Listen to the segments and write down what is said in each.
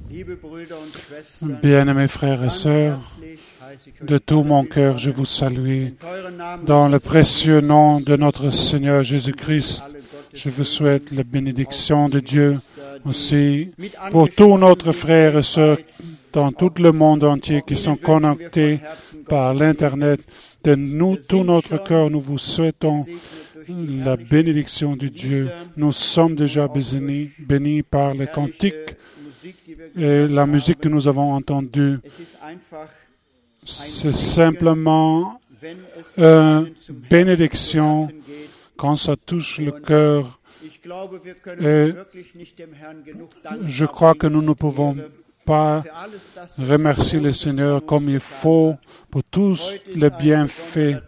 Bien-aimés frères et sœurs, de tout mon cœur, je vous salue. Dans le précieux nom de notre Seigneur Jésus-Christ, je vous souhaite la bénédiction de Dieu aussi pour tous nos frères et sœurs dans tout le monde entier qui sont connectés par l'Internet. De tout notre cœur, nous vous souhaitons la bénédiction de Dieu. Nous sommes déjà bénis par les cantiques et la musique que nous avons entendue. C'est simplement une bénédiction quand ça touche le cœur. Et je crois que nous ne pouvons pas remercier le Seigneur comme il faut pour tous les bienfaits.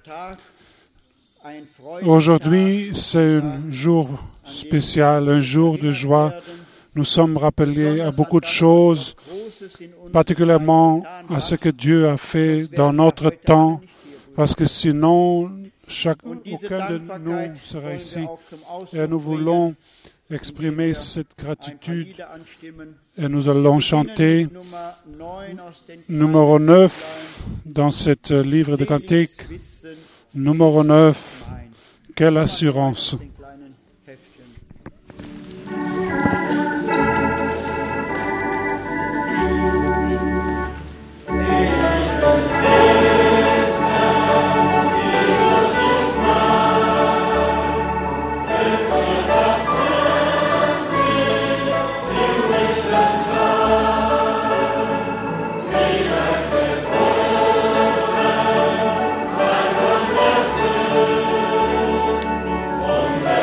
Aujourd'hui, c'est un jour spécial, un jour de joie. Nous sommes rappelés à beaucoup de choses, particulièrement à ce que Dieu a fait dans notre temps, parce que sinon, aucun de nous serait ici. Et nous voulons exprimer cette gratitude et nous allons chanter numéro 9 dans ce livre de cantiques. Numéro 9, quelle assurance! Unser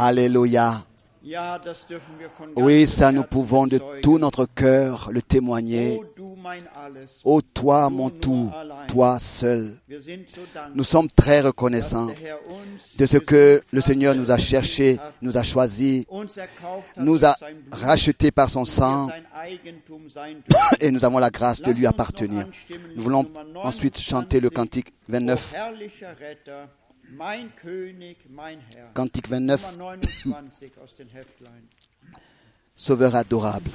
Alléluia. Oui, ça nous pouvons de tout notre cœur le témoigner. Ô toi, mon tout, toi seul. Nous sommes très reconnaissants de ce que le Seigneur nous a cherché, nous a choisis, nous a rachetés par son sang et nous avons la grâce de lui appartenir. Nous voulons ensuite chanter le cantique 29. Cantique 29. Sauveur adorable.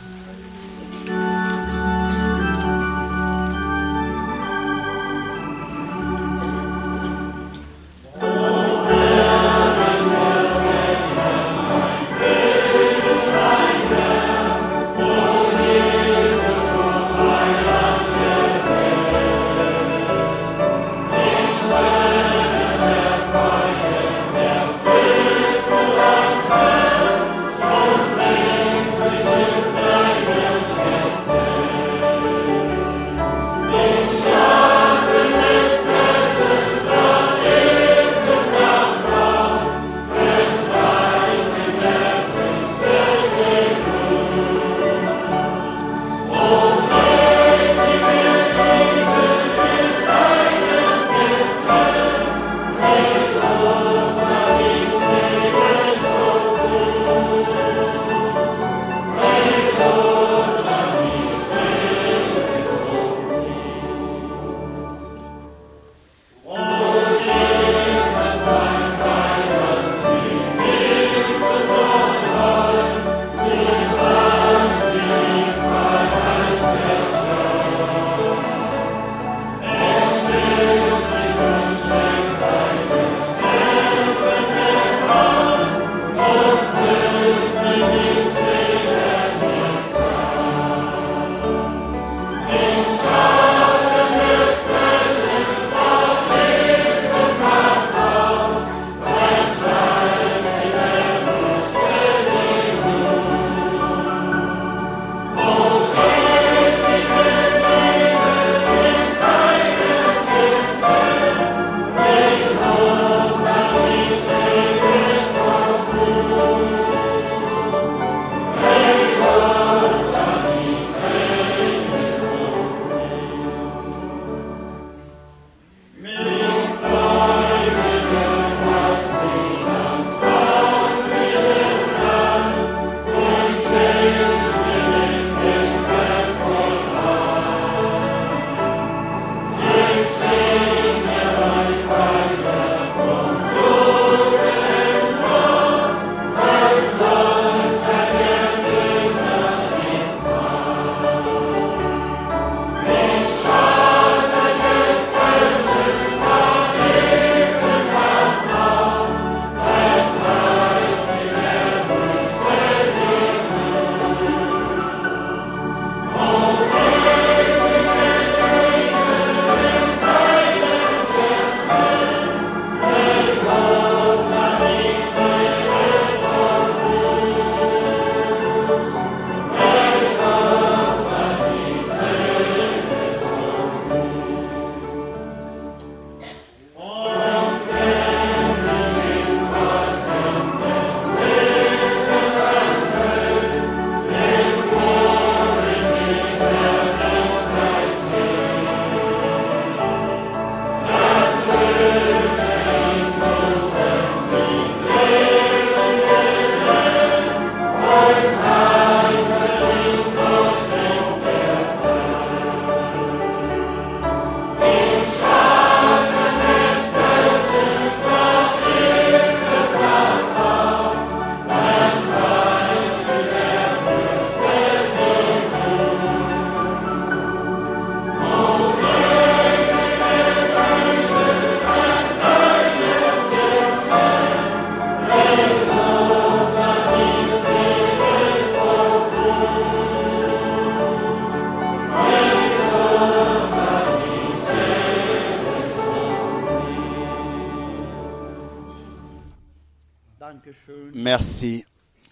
Merci.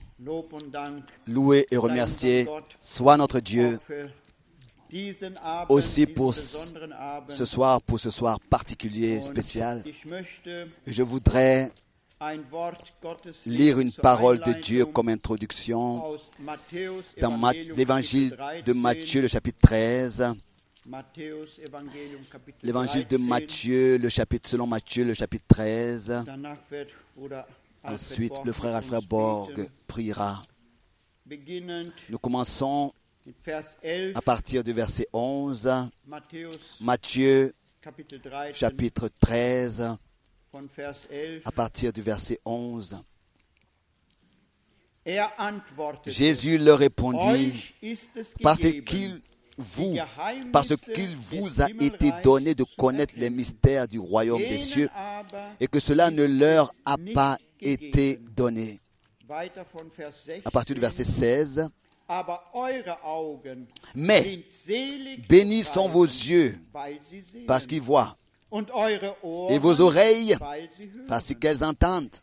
Loué et remercié soit notre Dieu aussi pour ce soir particulier, spécial. Je voudrais lire une parole de Dieu comme introduction dans l'évangile de Matthieu, le chapitre 13. L'évangile de Matthieu, selon Matthieu, le chapitre 13. Ensuite, le frère Alfred Borg priera. Nous commençons à partir du verset 11. Matthieu, chapitre 13, à partir du verset 11. Jésus leur répondit, parce qu'il vous a été donné de connaître les mystères du royaume des cieux, et que cela ne leur a pas été donné. À partir du verset 16, mais bénis sont vos yeux, parce qu'ils voient, et vos oreilles, parce qu'elles entendent.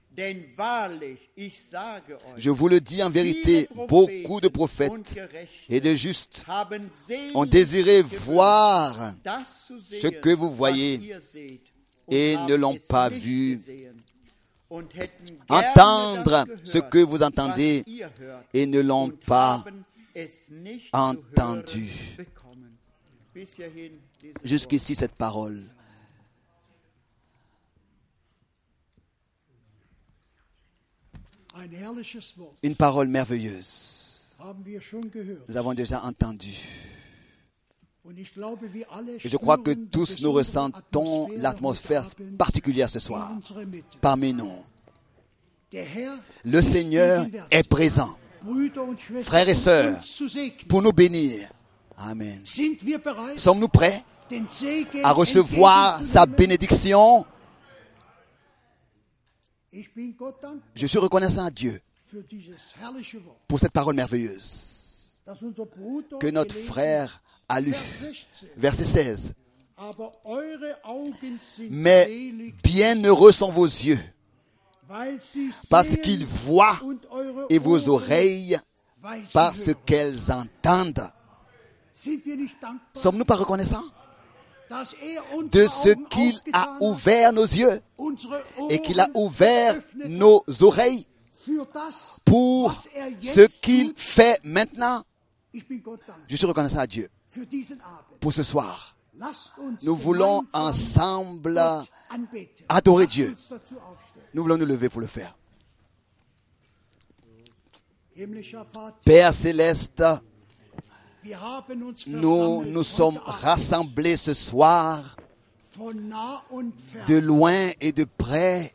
Je vous le dis en vérité, beaucoup de prophètes et de justes ont désiré voir ce que vous voyez et ne l'ont pas vu, entendre ce que vous entendez et ne l'ont pas entendu. Jusqu'ici cette parole. Une parole merveilleuse. Nous avons déjà entendu. Et je crois que tous nous ressentons l'atmosphère particulière ce soir parmi nous. Le Seigneur est présent, frères et sœurs, pour nous bénir. Amen. Sommes-nous prêts à recevoir sa bénédiction? Je suis reconnaissant à Dieu pour cette parole merveilleuse que notre frère a lu. Verset 16. Mais bienheureux sont vos yeux, parce qu'ils voient, et vos oreilles, parce qu'elles entendent. Sommes-nous pas reconnaissants de ce qu'il a ouvert nos yeux et qu'il a ouvert nos oreilles pour ce qu'il fait maintenant? Je suis reconnaissant à Dieu pour ce soir. Nous voulons ensemble adorer Dieu. Nous voulons nous lever pour le faire. Père céleste, nous nous sommes rassemblés ce soir de loin et de près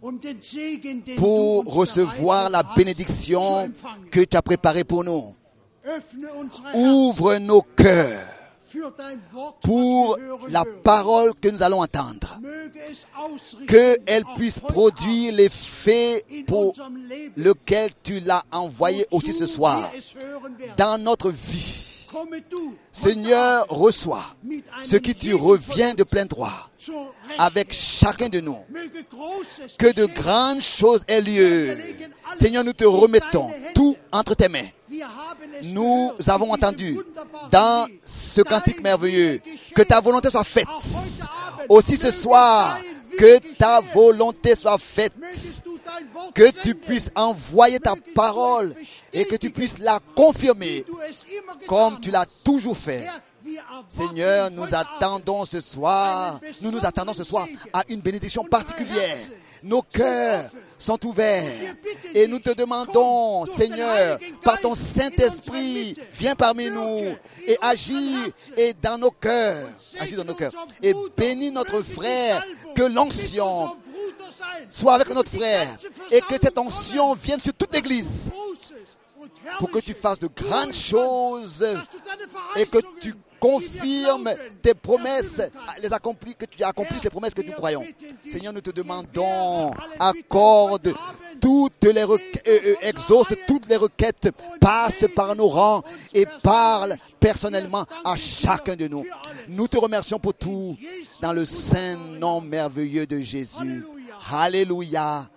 pour recevoir la bénédiction que tu as préparée pour nous. Ouvre nos cœurs pour la parole que nous allons entendre, qu'elle puisse produire l'effet pour lequel tu l'as envoyé aussi ce soir dans notre vie. Seigneur, reçois ce qui te revient de plein droit avec chacun de nous. Que de grandes choses aient lieu. Seigneur, nous te remettons tout entre tes mains. Nous avons entendu dans ce cantique merveilleux que ta volonté soit faite. Aussi ce soir, que ta volonté soit faite. Que tu puisses envoyer ta parole et que tu puisses la confirmer comme tu l'as toujours fait. Seigneur, nous nous attendons ce soir à une bénédiction particulière. Nos cœurs sont ouverts et nous te demandons, Seigneur, par ton Saint-Esprit, viens parmi nous et agis dans nos cœurs et bénis notre frère, que l'onction soit avec notre frère et que cette onction vienne sur toute l'Église pour que tu fasses de grandes choses et que tu confirmes tes promesses, que tu accomplisses les promesses que nous croyons. Seigneur, nous te demandons, accorde toutes les requêtes, exauce toutes les requêtes, passe par nos rangs et parle personnellement à chacun de nous. Nous te remercions pour tout dans le saint nom merveilleux de Jésus. Alléluia.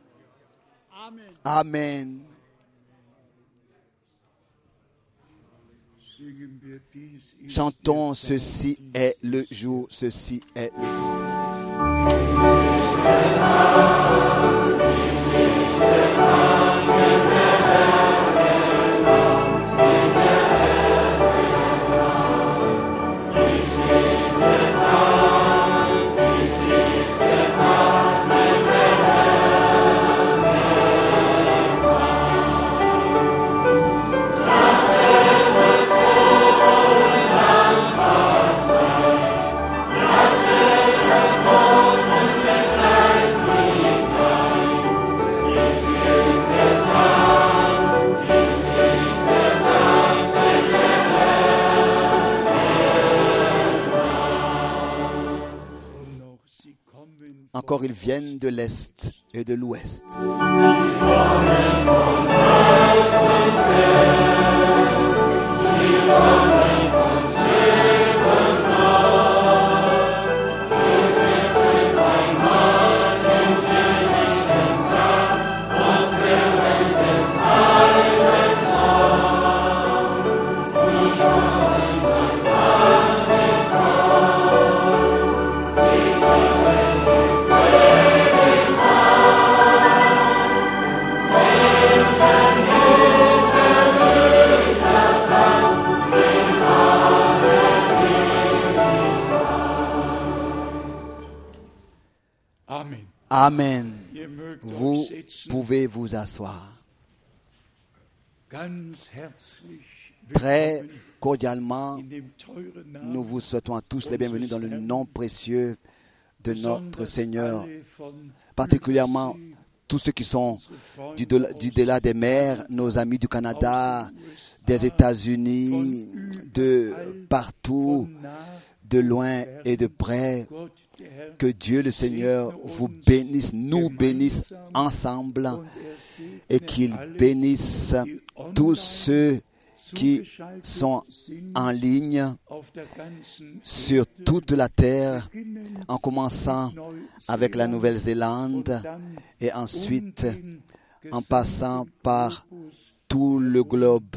Amen. Chantons, ceci est le jour, ceci est le jour. encore ils viennent de l'Est et de l'Ouest. Amen. Vous pouvez vous asseoir. Très cordialement, nous vous souhaitons à tous les bienvenus dans le nom précieux de notre Seigneur, particulièrement tous ceux qui sont du delà des mers, nos amis du Canada, des États-Unis, de partout, de loin et de près. Que Dieu le Seigneur vous bénisse, nous bénisse ensemble et qu'il bénisse tous ceux qui sont en ligne sur toute la terre, en commençant avec la Nouvelle-Zélande et ensuite en passant par tout le globe.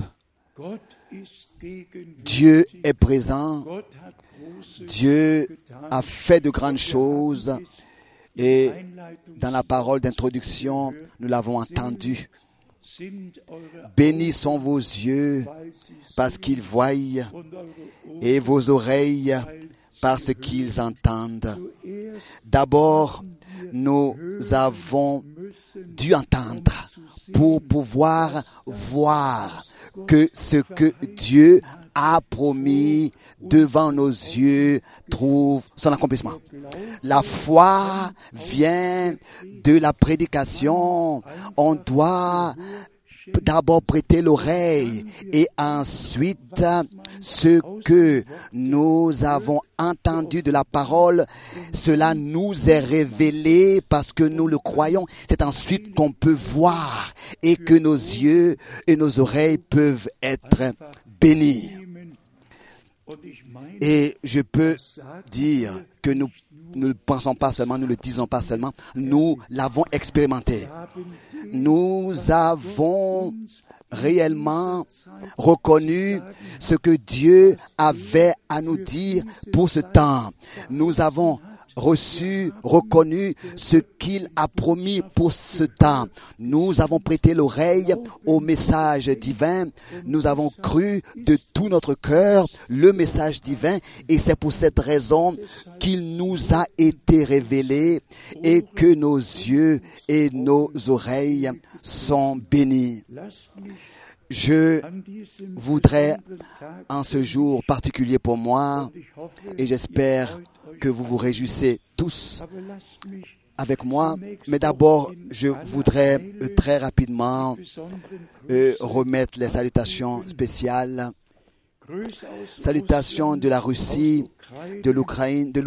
Dieu est présent. Dieu a fait de grandes choses et dans la parole d'introduction, nous l'avons entendu. Bénis sont vos yeux parce qu'ils voient et vos oreilles parce qu'ils entendent. D'abord, nous avons dû entendre pour pouvoir voir que ce que Dieu a promis devant nos yeux trouve son accomplissement. La foi vient de la prédication. On doit d'abord prêter l'oreille et ensuite ce que nous avons entendu de la parole, cela nous est révélé parce que nous le croyons. C'est ensuite qu'on peut voir et que nos yeux et nos oreilles peuvent être bénis. Et je peux dire que nous ne le pensons pas seulement, nous ne le disons pas seulement, nous l'avons expérimenté. Nous avons réellement reconnu ce que Dieu avait à nous dire pour ce temps. Nous avons reconnu ce qu'il a promis pour ce temps. Nous avons prêté l'oreille au message divin. Nous avons cru de tout notre cœur le message divin et c'est pour cette raison qu'il nous a été révélé et que nos yeux et nos oreilles sont bénis. Je voudrais, en ce jour particulier pour moi, et j'espère que vous vous réjouissez tous avec moi, mais d'abord, je voudrais très rapidement remettre les salutations spéciales. Salutations de la Russie, de l'Ukraine, de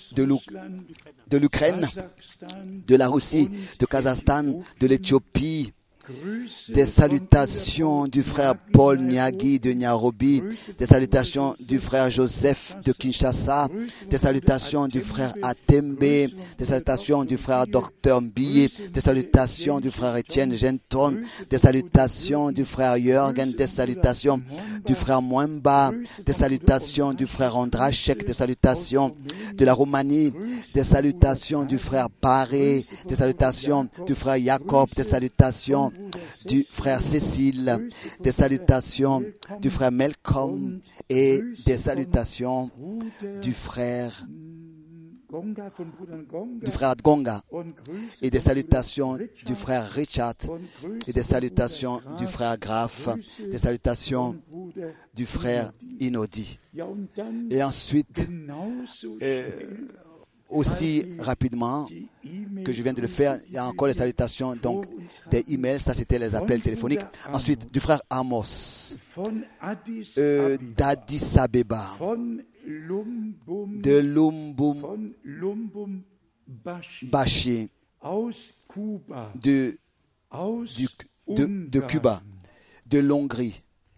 la Russie, de Kazakhstan, de l'Éthiopie. Des salutations du frère Paul Nyagi de Nairobi, des salutations du frère Joseph de Kinshasa, des salutations du frère Atembe, des salutations du frère Dr Mbiye, des salutations du frère Etienne Genton, des salutations du frère Jürgen, des salutations du frère Mwemba, des salutations du frère Ondrashek, des salutations de la Roumanie, des salutations du frère Paré, des salutations du frère Jacob, des salutations du frère Cécile, des salutations du frère Malcolm et des salutations du frère Gonga et des salutations du frère Richard et des salutations du frère Graf, des salutations du frère Inodi. Et ensuite, aussi rapidement que je viens de le faire, il y a encore les salutations donc des emails, ça c'était les appels téléphoniques. Ensuite, du frère Amos, d'Addis Abeba, de Lumbum, Bashi de Cuba, de l'Hongrie,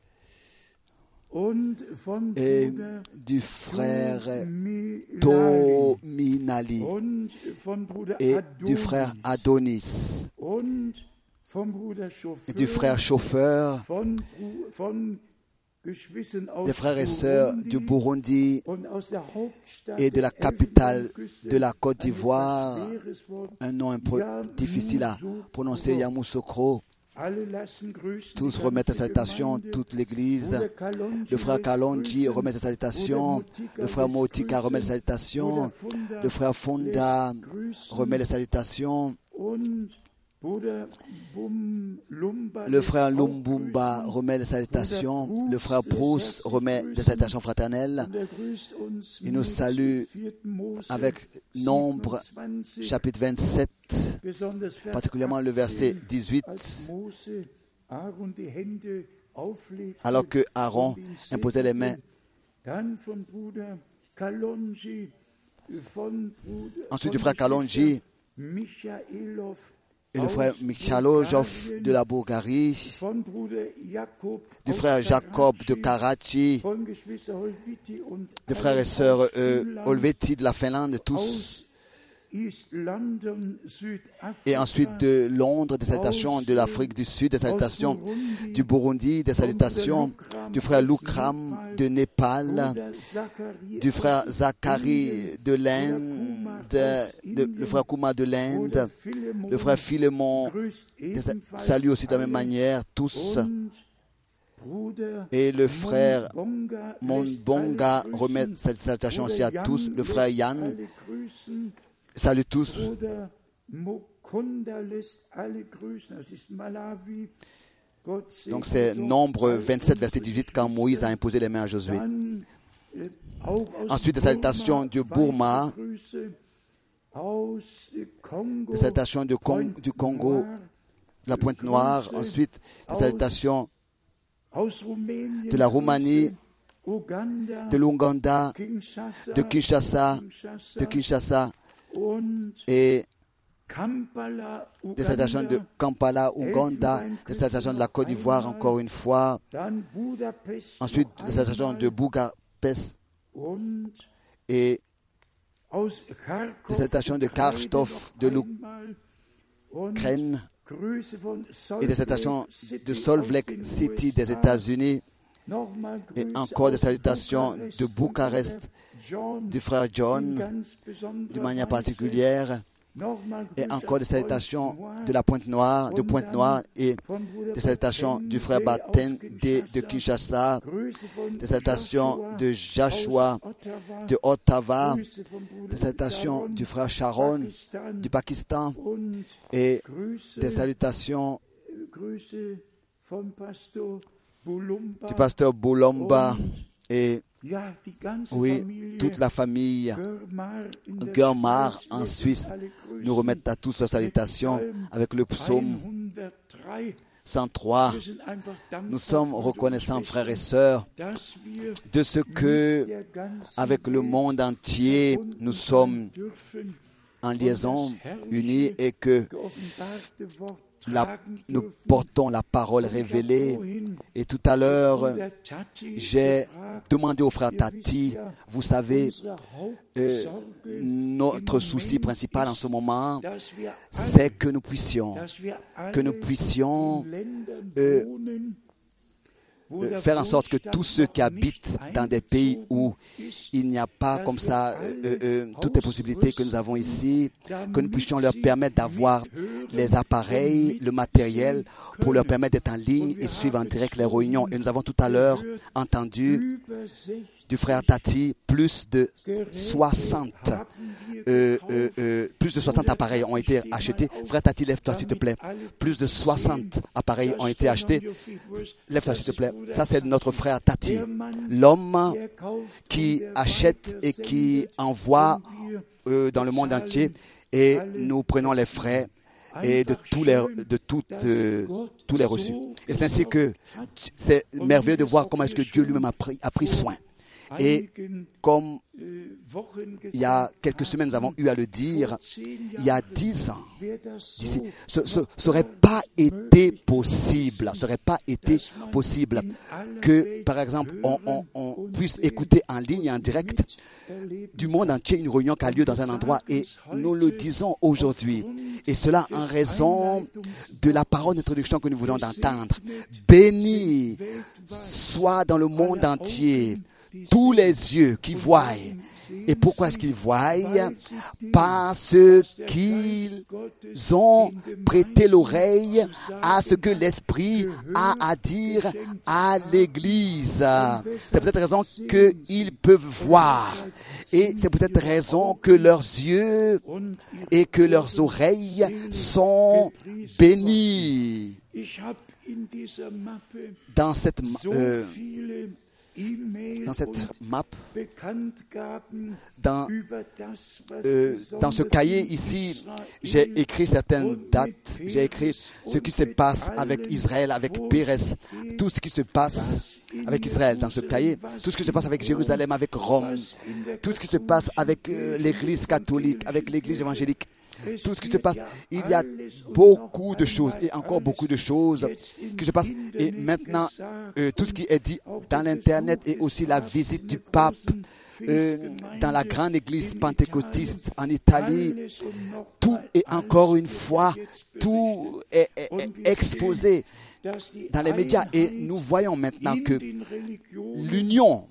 et du frère Tominali et du frère Adonis et du frère chauffeur, des frères et sœurs du Burundi et de la capitale de la Côte d'Ivoire, un nom un peu difficile à prononcer, Yamoussoukro. Tous remettent sa salutation, toute l'Église. Le frère Kalonji remet sa salutation. Le frère Motika remet sa salutation. Le frère Funda remet les salutations. Le frère Lumbumba remet les salutations. Le frère Proust remet des salutations fraternelles. Il nous salue avec Nombre, chapitre 27, particulièrement le verset 18. Alors que Aaron imposait les mains. Ensuite du frère Kalonji et le frère Michalojov de la Bulgarie, du frère Jacob de Karachi, des frères et sœurs Olveti de la Finlande, tous. Et ensuite de Londres, des salutations de l'Afrique du Sud, des salutations du Burundi, des salutations du frère Lukram de Népal, du frère Zacharie de l'Inde, le frère Kuma de l'Inde, le frère Philémon, salut aussi de la même manière, tous. Et le frère Monbonga remet cette salutation aussi à tous, le frère Yann. Salut tous. Donc c'est Nombre 27, verset 18, quand Moïse a imposé les mains à Josué. Ensuite, des salutations du Burma, des salutations du Congo, de la Pointe-Noire. Ensuite, des salutations de la Roumanie, de l'Ouganda, de Kinshasa, et des salutations de Kampala, Ouganda, des salutations de la Côte d'Ivoire, encore une fois. Ensuite, des salutations de Budapest et des salutations de Kharkov, de l'Ukraine, et des salutations de Salt Lake City des États-Unis, et encore des salutations de Bucarest, du frère John, d'une manière particulière, et encore des salutations de la Pointe-Noire, et des salutations du frère Baten de Kinshasa, des salutations de Joshua de Ottawa, des salutations du frère Sharon du Pakistan, et des salutations du pasteur Boulomba, et oui, toute la famille Gurmar en Suisse nous remettent à tous leurs salutations avec le psaume 103. Nous sommes reconnaissants, frères et sœurs, de ce que, avec le monde entier, nous sommes en liaison, unis, et que nous portons la parole révélée. Et tout à l'heure, j'ai demandé au frère Tati, vous savez, notre souci principal en ce moment, c'est que nous puissions faire en sorte que tous ceux qui habitent dans des pays où il n'y a pas comme ça toutes les possibilités que nous avons ici, que nous puissions leur permettre d'avoir les appareils, le matériel pour leur permettre d'être en ligne et suivre en direct les réunions. Et nous avons tout à l'heure entendu du frère Tati, plus de 60 appareils ont été achetés. Frère Tati, lève-toi s'il te plaît. Plus de 60 appareils ont été achetés. Lève-toi s'il te plaît. Ça, c'est notre frère Tati, l'homme qui achète et qui envoie dans le monde entier, et nous prenons les frais et de tous les reçus. Et c'est ainsi que c'est merveilleux de voir comment est-ce que Dieu lui-même a pris soin. Et comme il y a quelques semaines, nous avons eu à le dire, il y a 10 ans, d'ici, ce n'aurait pas été possible, que, par exemple, on puisse écouter en ligne, en direct, du monde entier, une réunion qui a lieu dans un endroit. Et nous le disons aujourd'hui. Et cela en raison de la parole d'introduction que nous voulons d'entendre. Béni soit dans le monde entier tous les yeux qui voient. Et pourquoi est-ce qu'ils voient? Parce qu'ils ont prêté l'oreille à ce que l'Esprit a à dire à l'Église. C'est peut-être raison qu'ils peuvent voir. Et c'est peut-être raison que leurs yeux et que leurs oreilles sont bénis. Dans cette map, dans ce cahier ici, j'ai écrit certaines dates, j'ai écrit ce qui se passe avec Israël, avec Pérez, tout ce qui se passe avec Israël dans ce cahier, tout ce qui se passe avec Jérusalem, avec Rome, tout ce qui se passe avec l'Église catholique, avec l'Église évangélique. Tout ce qui se passe, il y a beaucoup de choses et encore beaucoup de choses qui se passent. Et maintenant, tout ce qui est dit dans l'Internet et aussi la visite du pape dans la grande église pentecôtiste en Italie, tout est encore une fois, tout est exposé dans les médias. Et nous voyons maintenant que l'union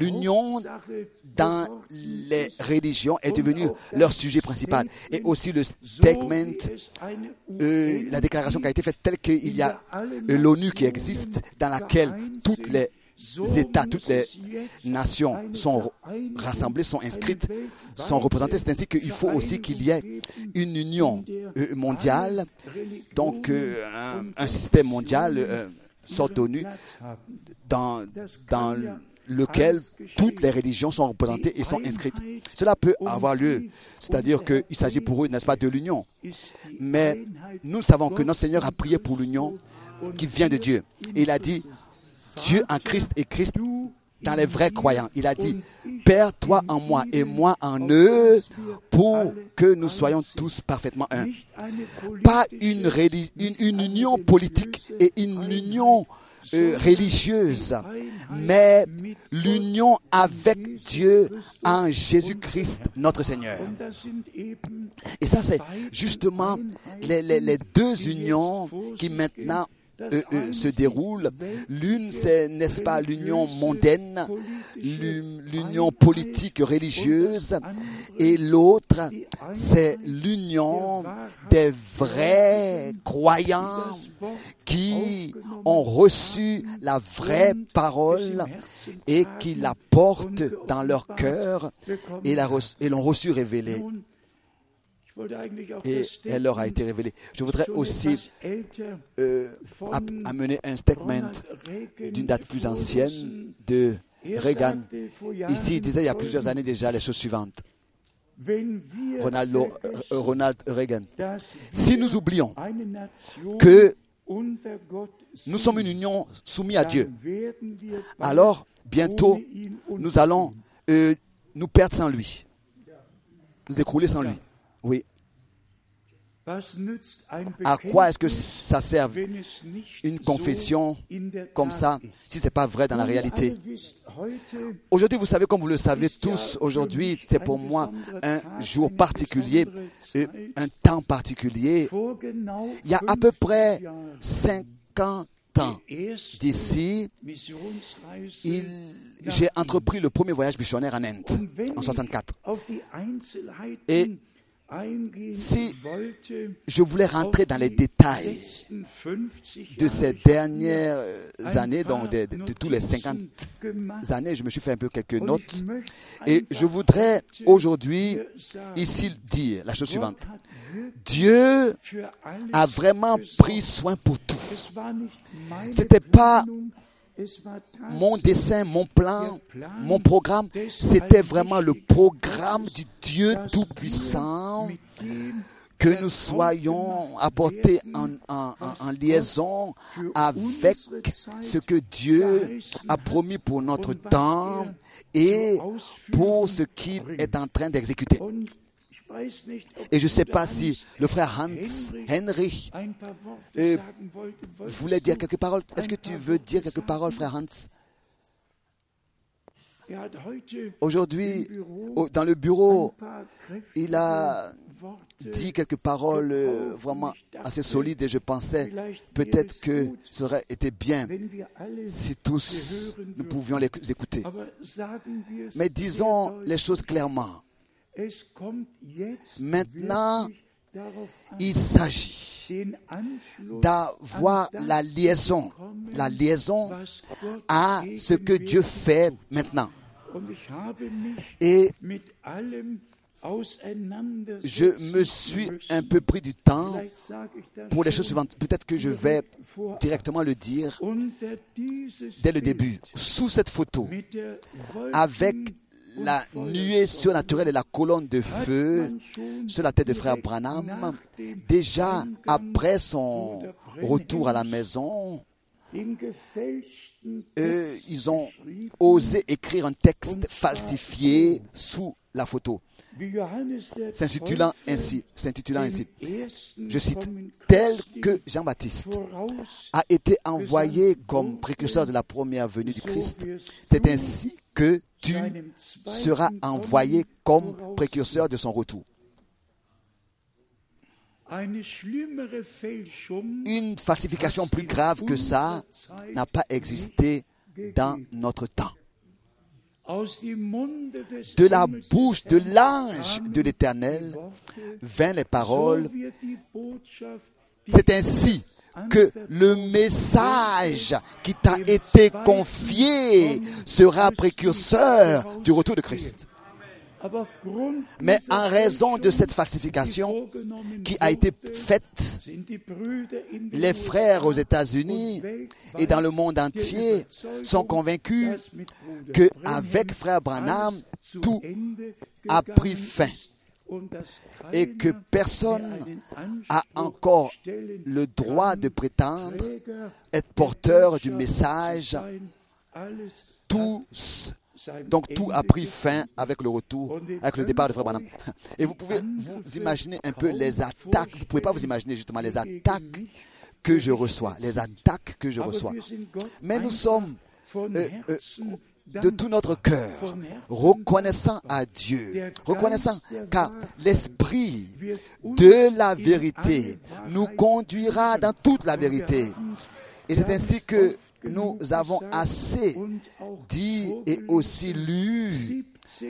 dans les religions est devenu leur sujet principal. Et aussi le statement, la déclaration qui a été faite telle qu'il y a l'ONU qui existe, dans laquelle toutes les États, toutes les nations sont rassemblées, sont inscrites, sont représentées. C'est ainsi qu'il faut aussi qu'il y ait une union mondiale, donc un système mondial, sorte d'ONU, dans lequel toutes les religions sont représentées et sont inscrites. Cela peut avoir lieu, c'est-à-dire qu'il s'agit pour eux, n'est-ce pas, de l'union. Mais nous savons que notre Seigneur a prié pour l'union qui vient de Dieu. Et il a dit, Dieu en Christ et Christ dans les vrais croyants. Il a dit, Père, toi en moi et moi en eux, pour que nous soyons tous parfaitement un. Pas une union politique et une union religieuse, mais l'union avec Dieu en Jésus-Christ, notre Seigneur. Et ça, c'est justement les deux unions qui maintenant se déroulent. L'une, c'est, n'est-ce pas, l'union mondaine, l'union politique religieuse, et l'autre, c'est l'union des vrais croyants qui ont reçu la vraie parole et qui la portent dans leur cœur et l'ont reçu révélée. Et elle leur a été révélée. Je voudrais aussi amener un statement d'une date plus ancienne de Reagan. Ici, il disait il y a plusieurs années déjà les choses suivantes. Ronald Reagan. Si nous oublions que nous sommes une union soumise à Dieu, alors bientôt nous allons nous perdre sans lui, nous écrouler sans lui. Oui. À quoi est-ce que ça sert une confession comme ça si ce n'est pas vrai dans la réalité? Aujourd'hui, vous savez, comme vous le savez tous, aujourd'hui, c'est pour moi un jour particulier, un temps particulier. Il y a à peu près 50 ans d'ici, j'ai entrepris le premier voyage missionnaire en Inde, en 1964. Et si je voulais rentrer dans les détails de ces dernières années, donc de tous les 50 années, je me suis fait un peu quelques notes. Et je voudrais aujourd'hui ici dire la chose suivante. Dieu a vraiment pris soin pour tout. Ce n'était pas mon dessein, mon plan, mon programme, c'était vraiment le programme du Dieu Tout-Puissant que nous soyons apportés en liaison avec ce que Dieu a promis pour notre temps et pour ce qu'il est en train d'exécuter. Et je ne sais pas si le frère Heinrich voulait dire quelques paroles. Est-ce que tu veux dire quelques paroles, frère Hans? Aujourd'hui, dans le bureau, il a dit quelques paroles vraiment assez solides et je pensais peut-être que ça aurait été bien si tous nous pouvions les écouter. Mais disons les choses clairement. Maintenant, il s'agit d'avoir la liaison à ce que Dieu fait maintenant. Et je me suis un peu pris du temps pour les choses suivantes. Peut-être que je vais directement le dire dès le début. Sous cette photo, avec la nuée surnaturelle et la colonne de feu sur la tête de frère Branham, déjà après son retour à la maison, ils ont osé écrire un texte falsifié sous la photo, s'intitulant ainsi, je cite, tel que Jean-Baptiste a été envoyé comme précurseur de la première venue du Christ, c'est ainsi que tu seras envoyé comme précurseur de son retour. Une falsification plus grave que ça n'a pas existé dans notre temps. De la bouche de l'ange de l'Éternel vinrent les paroles. C'est ainsi que le message qui t'a été confié sera précurseur du retour de Christ. Mais en raison de cette falsification qui a été faite, les frères aux États-Unis et dans le monde entier sont convaincus qu'avec frère Branham, tout a pris fin et que personne n'a encore le droit de prétendre être porteur du message. Donc tout a pris fin avec le retour, avec le départ de frère Branham. Et vous pouvez vous imaginer un peu les attaques, vous ne pouvez pas vous imaginer justement les attaques que je reçois, Mais nous sommes de tout notre cœur reconnaissants à Dieu, car l'esprit de la vérité nous conduira dans toute la vérité. Et c'est ainsi que nous avons assez dit et aussi lu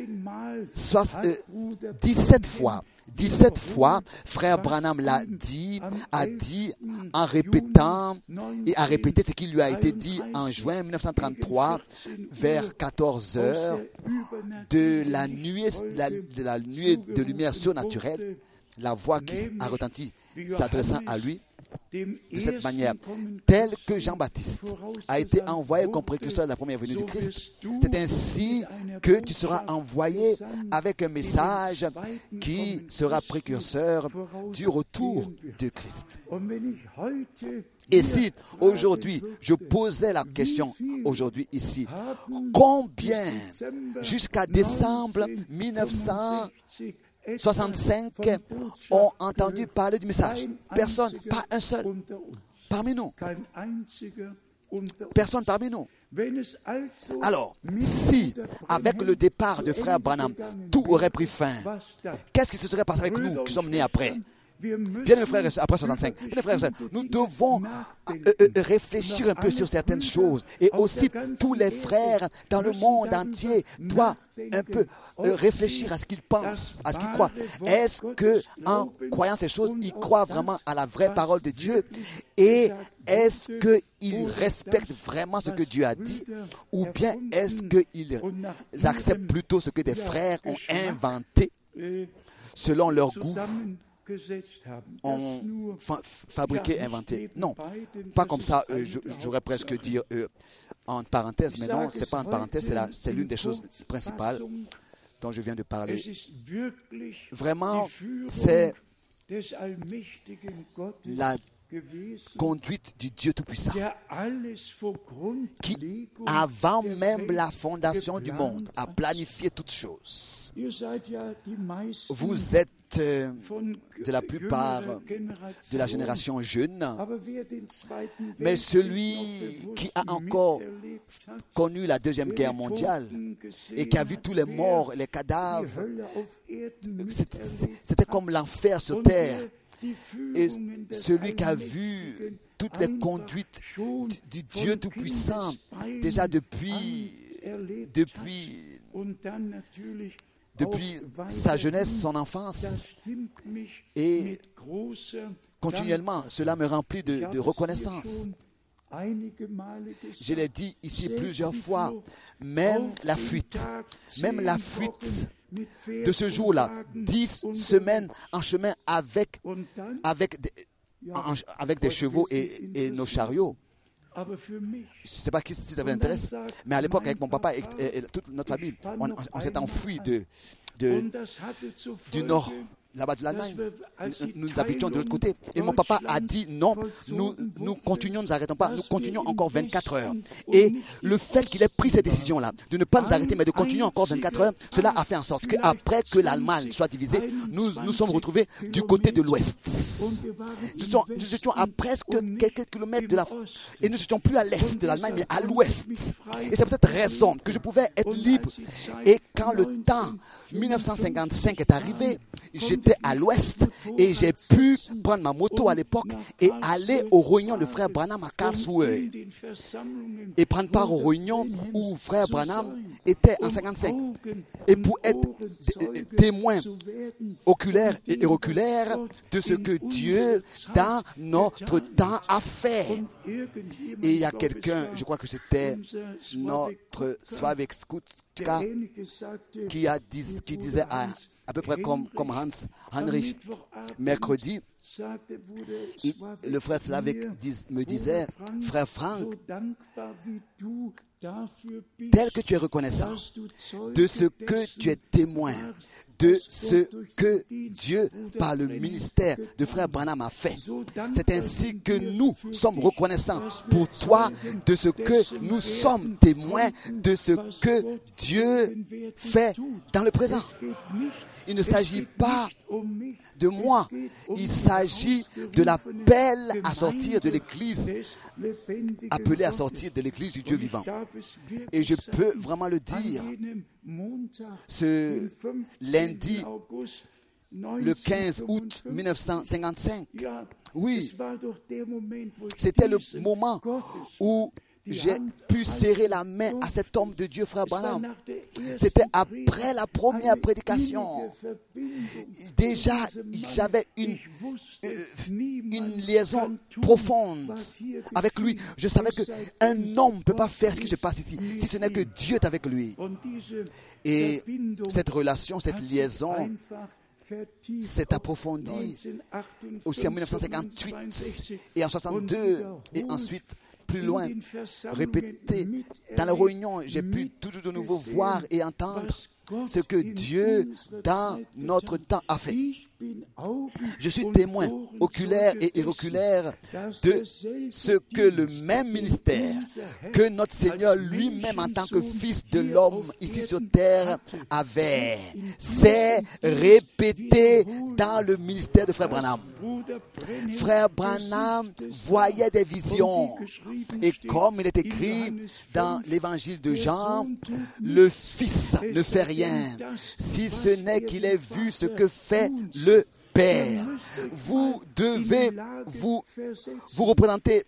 17 fois, frère Branham a dit en répétant et a répété ce qui lui a été dit en juin 1933 vers 14 heures de la nuée de lumière surnaturelle, la voix qui a retenti s'adressant à lui. De cette manière, tel que Jean-Baptiste a été envoyé comme précurseur de la première venue du Christ, c'est ainsi que tu seras envoyé avec un message qui sera précurseur du retour de Christ. Et si aujourd'hui, je posais la question aujourd'hui ici, combien jusqu'à décembre 1965 ont entendu parler du message? Personne, pas un seul parmi nous. Personne parmi nous. Alors, si avec le départ de frère Branham, tout aurait pris fin, qu'est-ce qui se serait passé avec nous qui sommes nés après? Bien mes frères et sœurs, après 65, bien mes frères et sœurs, nous devons réfléchir un peu sur certaines choses. Et aussi, tous les frères dans le monde entier doivent un peu réfléchir à ce qu'ils pensent, à ce qu'ils croient. Est-ce qu'en croyant ces choses, ils croient vraiment à la vraie parole de Dieu? Et est-ce qu'ils respectent vraiment ce que Dieu a dit? Ou bien est-ce qu'ils acceptent plutôt ce que des frères ont inventé selon leur goût? Ont fabriqué, inventé. Non, pas comme ça, j'aurais presque dire en parenthèse, mais non, ce n'est pas en parenthèse, c'est l'une des choses principales dont je viens de parler. Vraiment, c'est la conduite du Dieu Tout-Puissant, qui, avant même la fondation du monde, a planifié toutes choses. Vous êtes de la plupart de la génération jeune, mais celui qui a encore connu la Deuxième Guerre mondiale et qui a vu tous les morts, les cadavres, c'était comme l'enfer sur terre. Et celui qui a vu toutes les conduites du Dieu Tout-Puissant, déjà depuis sa jeunesse, son enfance, et continuellement, cela me remplit de reconnaissance. Je l'ai dit ici plusieurs fois, même la fuite de ce jour-là, 10 semaines en chemin avec des chevaux et nos chariots. Je ne sais pas si ça vous intéresse, mais à l'époque, avec mon papa et toute notre famille, on s'est enfui du nord, là-bas de l'Allemagne. Nous habitions de l'autre côté. Et mon papa a dit non, nous continuons, nous n'arrêtons pas, nous continuons encore 24 heures. Et le fait qu'il ait pris cette décision-là, de ne pas nous arrêter, mais de continuer encore 24 heures, cela a fait en sorte qu'après que l'Allemagne soit divisée, nous sommes retrouvés du côté de l'ouest. Nous étions à presque quelques kilomètres de la... Et nous n'étions plus à l'est de l'Allemagne, mais à l'ouest. Et c'est pour cette raison que je pouvais être libre. Et quand le temps 1955 est arrivé, j'étais à l'ouest et j'ai pu prendre ma moto à l'époque et aller aux réunions de Frère Branham à Karlsruhe et prendre part aux réunions où Frère Branham était en 55 et pour être témoin oculaire et oculaire de ce que Dieu dans notre temps a fait. Et il y a quelqu'un, je crois que c'était notre Slavik Skutka qui disait à peu près comme Hans Heinrich, mercredi, le frère Slavik me disait, frère Frank, tel que tu es reconnaissant de ce que tu es témoin, de ce que Dieu, par le ministère de frère Branham, a fait. C'est ainsi que nous sommes reconnaissants pour toi de ce que nous sommes témoins de ce que Dieu fait dans le présent. Il ne s'agit pas de moi, il s'agit de l'appel à sortir de l'Église, appelé à sortir de l'Église du Dieu vivant. Et je peux vraiment le dire, ce lundi, le 15 août 1955, oui, c'était le moment où j'ai pu serrer la main à cet homme de Dieu, frère Branham. C'était après la première prédication. Déjà, j'avais une liaison profonde avec lui. Je savais qu'un homme ne peut pas faire ce qui se passe ici, si ce n'est que Dieu est avec lui. Et cette relation, cette liaison s'est approfondie aussi en 1958 et en 1962 et ensuite plus loin, répété. Dans la réunion, j'ai pu toujours de nouveau voir et entendre ce que Dieu, dans notre temps, a fait. Je suis témoin oculaire et oculaire de ce que le même ministère que notre Seigneur lui-même en tant que Fils de l'homme ici sur terre avait. C'est répété dans le ministère de Frère Branham. Frère Branham voyait des visions et comme il est écrit dans l'évangile de Jean, le Fils ne fait rien si ce n'est qu'il ait vu ce que fait le Père. Vous devez vous représenter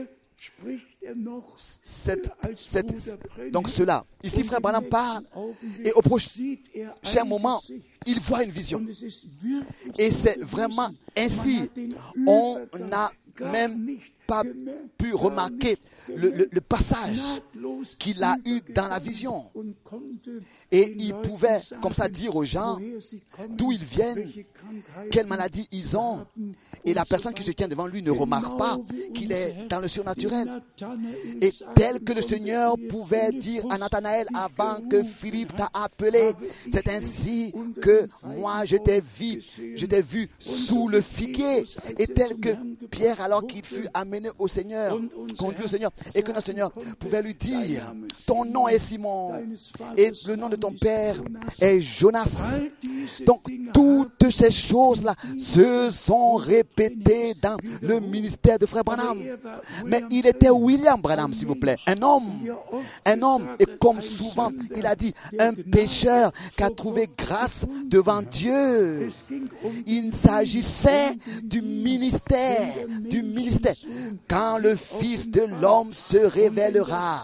donc cela. Ici, Frère Branham parle et au prochain moment, il voit une vision. Et c'est vraiment ainsi. On a même pas pu remarquer le passage qu'il a eu dans la vision. Et il pouvait comme ça dire aux gens d'où ils viennent, quelle maladie ils ont. Et la personne qui se tient devant lui ne remarque pas qu'il est dans le surnaturel. Et tel que le Seigneur pouvait dire à Nathanaël avant que Philippe t'a appelé, c'est ainsi que moi je t'ai vu sous le figuier. Et tel que Pierre, alors qu'il fut amené au Seigneur, conduit au Seigneur, et que notre Seigneur pouvait lui dire, ton nom est Simon et le nom de ton père est Jonas. Donc toutes ces choses-là se sont répétées dans le ministère de Frère Branham. Mais il était William Branham, s'il vous plaît, un homme, et comme souvent il a dit, un pécheur qui a trouvé grâce devant Dieu. Il s'agissait du ministère, quand le Fils de l'homme se révélera.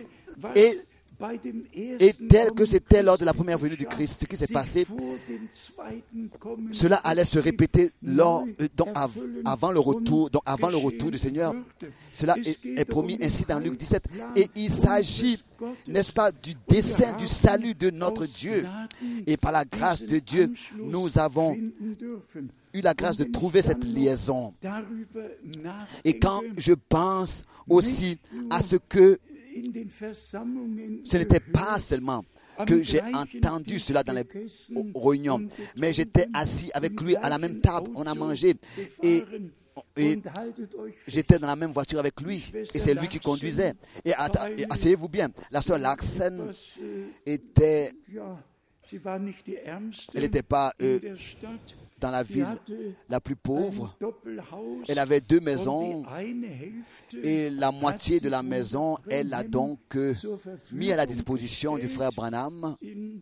Et tel que c'était lors de la première venue du Christ, ce qui s'est passé, cela allait se répéter avant le retour du Seigneur. Cela est promis ainsi dans Luc 17. Et il s'agit, n'est-ce pas, du dessein du salut de notre Dieu. Et par la grâce de Dieu, nous avons eu la grâce de trouver cette liaison. Et quand je pense aussi à ce que ce n'était pas seulement que j'ai entendu cela dans les réunions, mais j'étais assis avec lui à la même table, on a mangé et j'étais dans la même voiture avec lui et c'est lui qui conduisait. Et asseyez-vous bien, la sœur Larsen elle n'était pas dans la ville la plus pauvre. Elle avait 2 maisons et la moitié de la maison, elle l'a donc mis à la disposition du frère Branham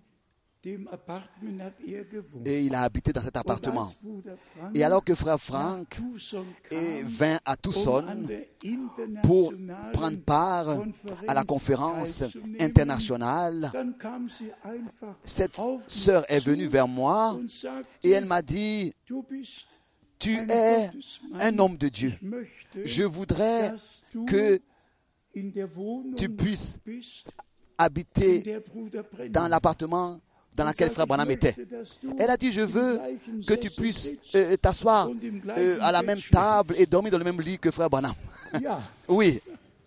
et il a habité dans cet appartement. Et alors que frère Frank vint à Tucson pour prendre part à la conférence internationale, cette sœur est venue vers moi et elle m'a dit, tu es un homme de Dieu. Je voudrais que tu puisses habiter dans l'appartement dans laquelle frère Branham était. Elle a dit, je veux que tu puisses t'asseoir à la même table et dormir dans le même lit que frère Branham. Oui.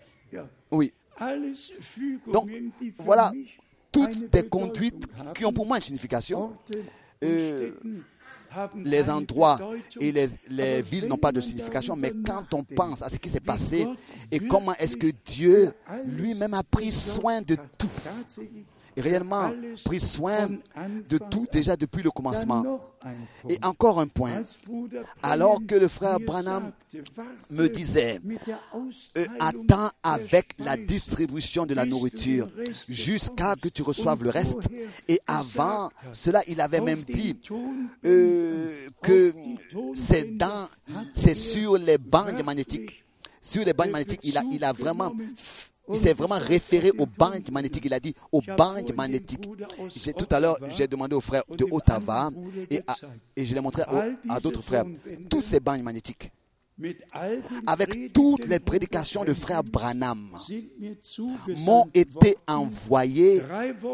Donc, voilà toutes des conduites qui ont pour moi une signification. Les endroits et les villes n'ont pas de signification, mais quand on pense à ce qui s'est passé et comment est-ce que Dieu lui-même a pris soin de tout, et réellement pris soin de tout déjà depuis le commencement. Et encore un point, alors que le frère Branham me disait, attends avec la distribution de la nourriture jusqu'à que tu reçoives le reste. Et avant cela, il avait même dit que c'est sur les bandes magnétiques. Sur les bandes magnétiques, il s'est vraiment référé aux bandes magnétiques. Il a dit aux bandes magnétiques. Tout à l'heure, j'ai demandé aux frères de Ottawa et je l'ai montré à d'autres frères. Toutes ces bandes magnétiques, avec toutes les prédications de frère Branham, m'ont été envoyées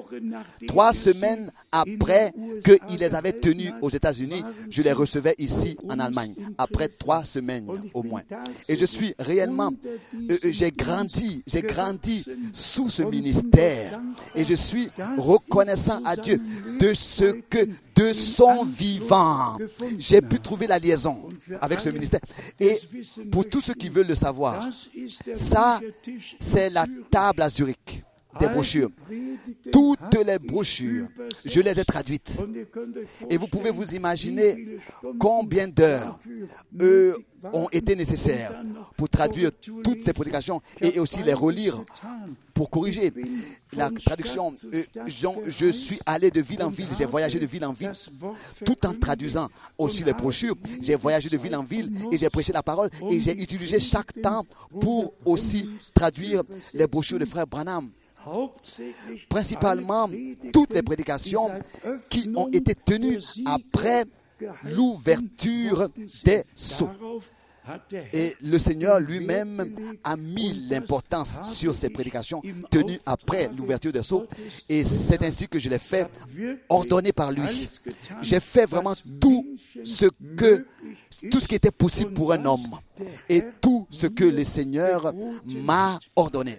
3 semaines après qu'il les avait tenues aux États-Unis. Je les recevais ici en Allemagne, après 3 semaines au moins. Et je suis réellement, j'ai grandi sous ce ministère et je suis reconnaissant à Dieu de ce que de son vivant, j'ai pu trouver la liaison avec ce ministère. Et pour tous ceux qui veulent le savoir, ça, c'est la table à Zurich des brochures. Toutes les brochures, je les ai traduites. Et vous pouvez vous imaginer combien d'heures ont été nécessaires pour traduire toutes ces prédications et aussi les relire pour corriger la traduction. Je suis allé de ville en ville, j'ai voyagé de ville en ville, tout en traduisant aussi les brochures. J'ai voyagé de ville en ville et j'ai prêché la parole et j'ai utilisé chaque temps pour aussi traduire les brochures de frère Branham. Principalement, toutes les prédications qui ont été tenues après l'ouverture des sceaux. Et le Seigneur lui-même a mis l'importance sur ces prédications tenues après l'ouverture des sceaux. Et c'est ainsi que je l'ai fait, ordonné par lui. J'ai fait vraiment tout ce qui était possible pour un homme. Et tout ce que le Seigneur m'a ordonné.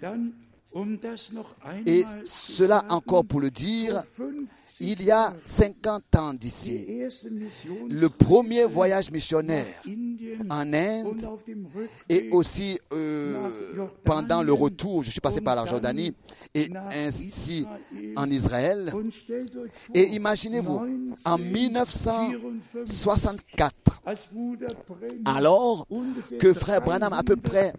Et cela encore pour le dire, il y a 50 ans d'ici, le premier voyage missionnaire en Inde et aussi pendant le retour, je suis passé par la Jordanie et ainsi en Israël. Et imaginez-vous, en 1964, alors que Frère Branham à peu près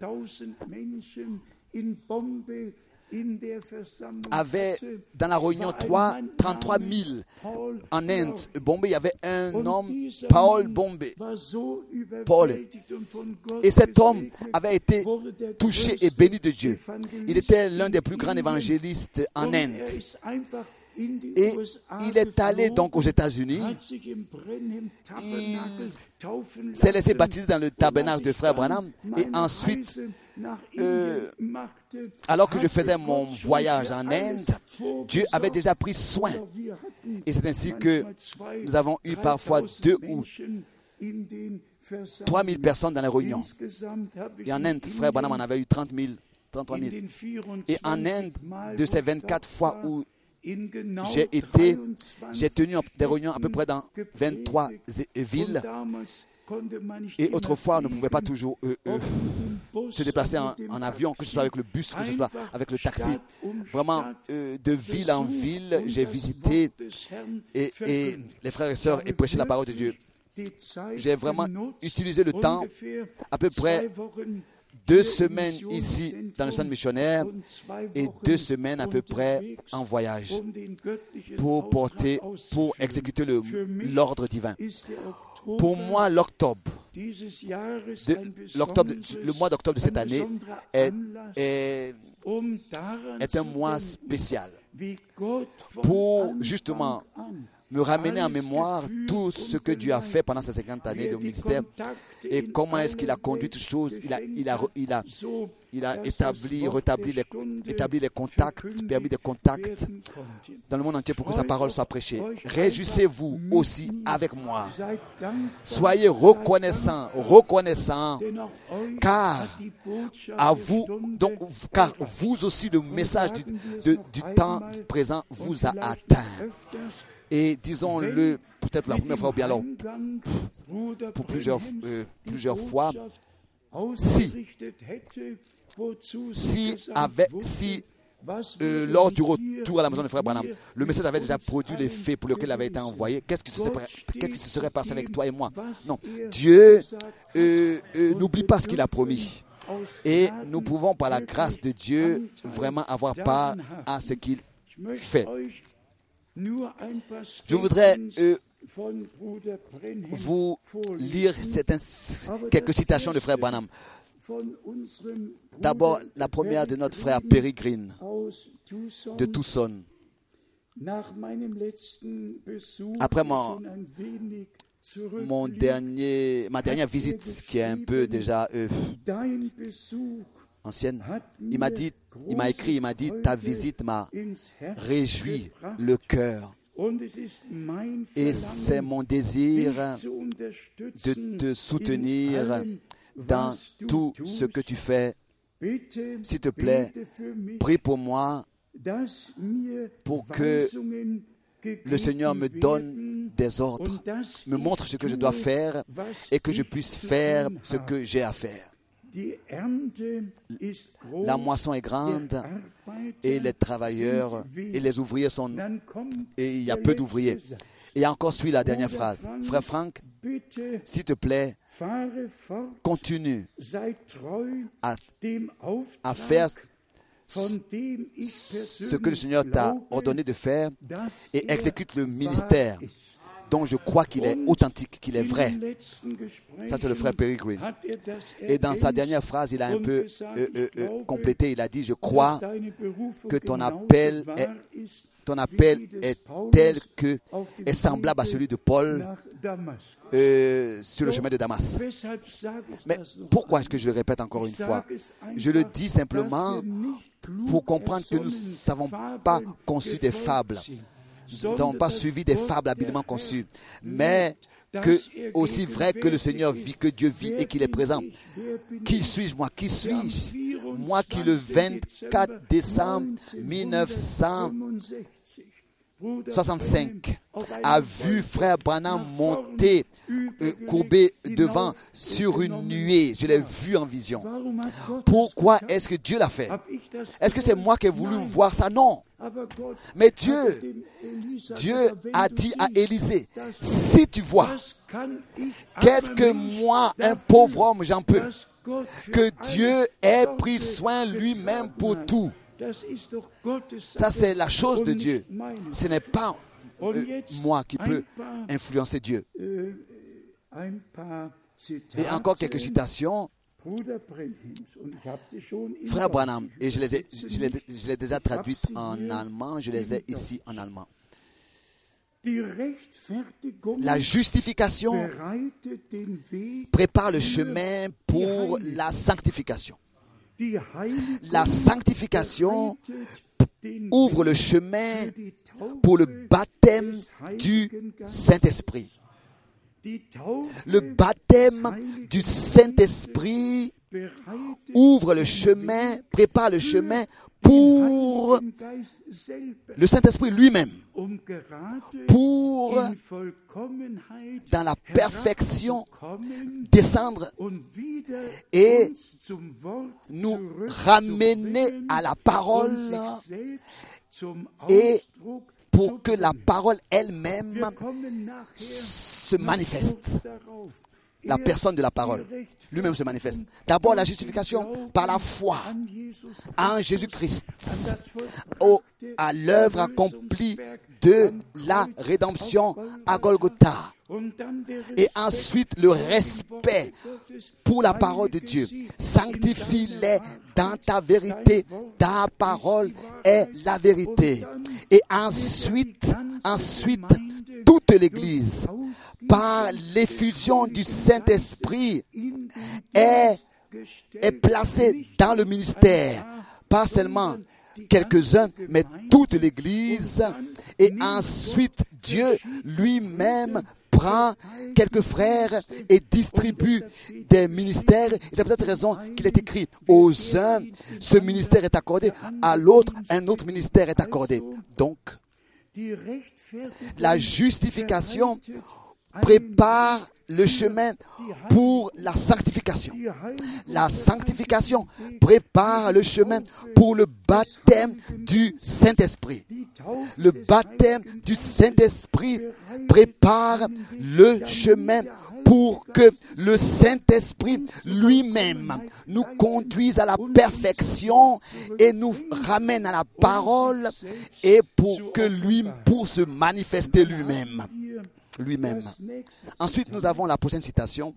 avait dans la réunion 33 000 en Inde. Bombay, il y avait un homme, Paul Bombay. Et cet homme avait été touché et béni de Dieu. Il était l'un des plus grands évangélistes en Inde. Et il est allé donc aux États-Unis. Il s'est laissé baptiser dans le tabernacle de Frère Branham. Et ensuite, alors que je faisais mon voyage en Inde, Dieu avait déjà pris soin. Et c'est ainsi que nous avons eu parfois 2 ou 3 000 personnes dans les réunions. Et en Inde, Frère Branham en avait eu 33 000. Et en Inde, de ces 24 fois où j'ai tenu des réunions à peu près dans 23 villes. Et autrefois, on ne pouvait pas toujours se déplacer en avion, que ce soit avec le bus, que ce soit avec le taxi. Vraiment, de ville en ville, j'ai visité et les frères et sœurs et prêché la parole de Dieu. J'ai vraiment utilisé le temps, à peu près 2 semaines ici dans le centre missionnaire et 2 semaines à peu près en voyage pour exécuter l'ordre divin. Pour moi, le mois d'octobre de cette année est un mois spécial pour justement me ramener en mémoire tout ce que Dieu a fait pendant ces 50 années de ministère et comment est-ce qu'il a conduit toutes choses. Il a établi les contacts, permis des contacts dans le monde entier pour que sa parole soit prêchée. Réjouissez-vous aussi avec moi. Soyez reconnaissants, car vous aussi le message du temps présent vous a atteint. Et disons-le peut-être la première fois ou bien alors pour plusieurs fois, lors du retour à la maison de Frère Branham, le message avait déjà produit l'effet pour lequel il avait été envoyé, qu'est-ce qui se serait passé avec toi et moi? Non, Dieu n'oublie pas ce qu'il a promis. Et nous pouvons par la grâce de Dieu vraiment avoir part à ce qu'il fait. Je voudrais vous lire quelques citations de Frère Branham. D'abord, la première de notre frère Perry Green de Tucson. Après ma dernière visite, qui est un peu déjà ancienne, il m'a écrit, ta visite m'a réjoui le cœur. Et c'est mon désir de te soutenir dans tout ce que tu fais. S'il te plaît, prie pour moi pour que le Seigneur me donne des ordres, me montre ce que je dois faire et que je puisse faire ce que j'ai à faire. La moisson est grande et les travailleurs et les ouvriers sont... Et il y a peu d'ouvriers. Et encore suit la dernière phrase. Frère Frank, s'il te plaît, continue à faire ce que le Seigneur t'a ordonné de faire et exécute le ministère dont je crois qu'il est authentique, qu'il est vrai. Ça, c'est le frère Perry Green. Et dans sa dernière phrase, il a un peu complété. Il a dit, je crois que ton appel est tel que est semblable à celui de Paul sur le chemin de Damas. Mais pourquoi est-ce que je le répète encore une fois? Je le dis simplement pour comprendre que nous n'avons pas conçu des fables. Nous n'avons pas suivi des fables habilement conçues. Mais que aussi vrai que le Seigneur vit, que Dieu vit et qu'il est présent. Qui suis-je, moi? Qui suis-je? Moi qui le 24 décembre 1965 a vu frère Branham monter, courbé devant sur une nuée. Je l'ai vu en vision. Pourquoi est-ce que Dieu l'a fait? Est-ce que c'est moi qui ai voulu voir ça? Non. Mais Dieu a dit à Élisée, si tu vois, qu'est-ce que moi, un pauvre homme, j'en peux? Que Dieu ait pris soin lui-même pour tout. Ça, c'est la chose de Dieu. Ce n'est pas moi qui peux influencer Dieu. Et encore quelques citations. Frère Branham, et je les ai déjà traduites en allemand, je les ai ici en allemand. La justification prépare le chemin pour la sanctification. La sanctification ouvre le chemin pour le baptême du Saint-Esprit. Le baptême du Saint-Esprit ouvre le chemin, prépare le chemin pour le Saint-Esprit lui-même, pour, dans la perfection, descendre et nous ramener à la parole et pour que la parole elle-même se manifeste. La personne de la parole lui-même se manifeste. D'abord la justification par la foi en Jésus-Christ, à l'œuvre accomplie de la rédemption à Golgotha. Et ensuite le respect pour la parole de Dieu. Sanctifie-les dans ta vérité. Ta parole est la vérité. Et ensuite, toute l'Église, par l'effusion du Saint-Esprit, est placée dans le ministère. Pas seulement quelques-uns, mais toute l'Église. Et ensuite, Dieu lui-même prend quelques frères et distribue des ministères. Et c'est pour cette raison qu'il est écrit, aux uns, ce ministère est accordé, à l'autre, un autre ministère est accordé. Donc, la justification prépare le chemin pour la sanctification. La sanctification prépare le chemin pour le baptême du Saint-Esprit. Le baptême du Saint-Esprit prépare le chemin pour que le Saint-Esprit lui-même nous conduise à la perfection et nous ramène à la parole et pour se manifester lui-même. Ensuite, nous avons la prochaine citation.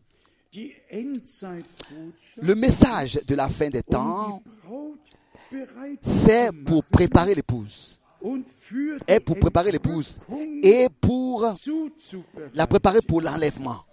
Le message de la fin des temps, c'est pour préparer l'épouse. Et pour préparer l'épouse et pour la préparer pour l'enlèvement.